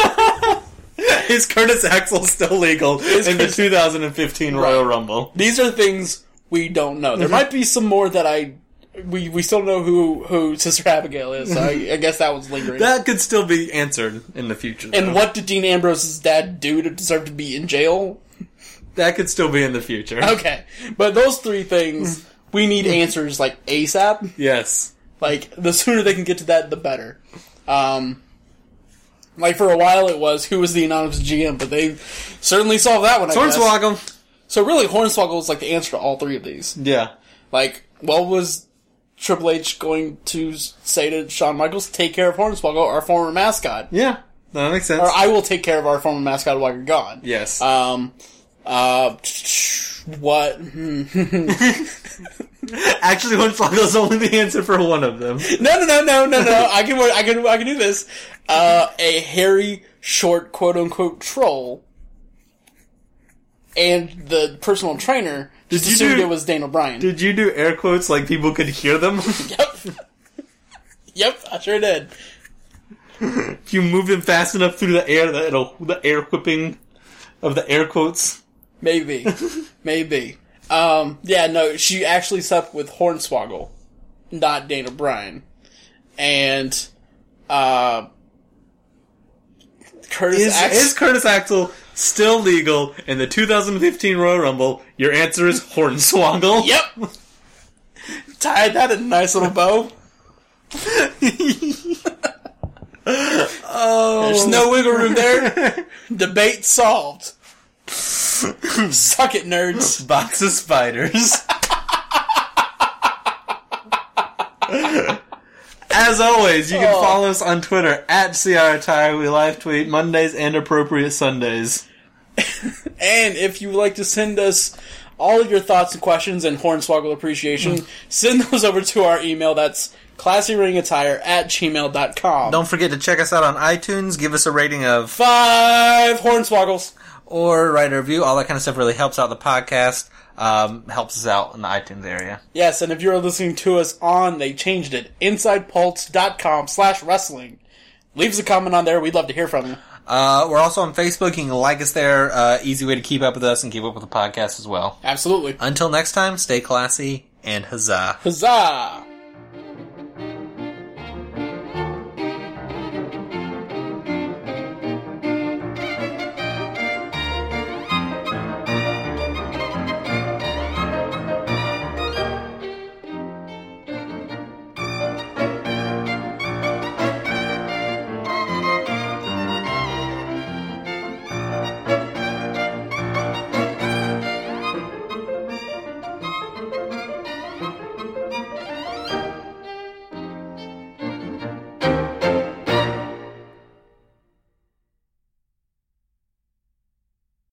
Is Curtis Axel still legal Is in the Curtis- two thousand fifteen Royal Right. Rumble? These are things we don't know. There might be some more that I... We we still don't know who, who Sister Abigail is, so I, I guess that one's lingering. That could still be answered in the future. and though. what did Dean Ambrose's dad do to deserve to be in jail? That could still be in the future. Okay. But those three things, we need answers, like, ASAP. Yes. Like, the sooner they can get to that, the better. Um... Like, for a while it was, who was the anonymous G M, but they certainly solved that one, I guess. Hornswoggle. So really, Hornswoggle is like the answer to all three of these. Yeah. Like, what was Triple H going to say to Shawn Michaels? Take care of Hornswoggle, our former mascot. Yeah. That makes sense. Or I will take care of our former mascot while you're gone. Yes. Um, uh, what? Hmm. Actually, Hornswoggle is only the answer for one of them. No, no, no, no, no, no. I can, I can, I can do this. Uh, a hairy, short, quote-unquote troll, and the personal trainer just Did you assumed do- it was Daniel Bryan. Did you do air quotes like people could hear them? Yep. Yep, I sure did. If you move them fast enough through the air, that it'll the air whipping of the air quotes. Maybe. Maybe. Um, yeah, no, she actually slept with Hornswoggle, not Daniel Bryan. And, uh, Curtis Is, Axel. is Curtis Axel still legal in the two thousand fifteen Royal Rumble? Your answer is Hornswoggle. Yep! Tied that in a nice little bow. Oh. There's no wiggle room there. Debate solved. Suck it, nerds. Box of spiders. As always, you can Oh. follow us on Twitter at C R Tire. We live tweet Mondays and appropriate Sundays. And if you would like to send us all of your thoughts and questions and Hornswoggle appreciation, mm. send those over to our email. That's classyringattire at gmail dot com. Don't forget to check us out on iTunes. Give us a rating of five Hornswoggles. Or write a review. All that kind of stuff really helps out the podcast. Um, helps us out in the iTunes area. Yes, and if you're listening to us on, they changed it, insidepulse.com slash wrestling. Leave us a comment on there. We'd love to hear from you. Uh, we're also on Facebook. You can like us there. Uh, easy way to keep up with us and keep up with the podcast as well. Absolutely. Until next time, stay classy and huzzah. Huzzah!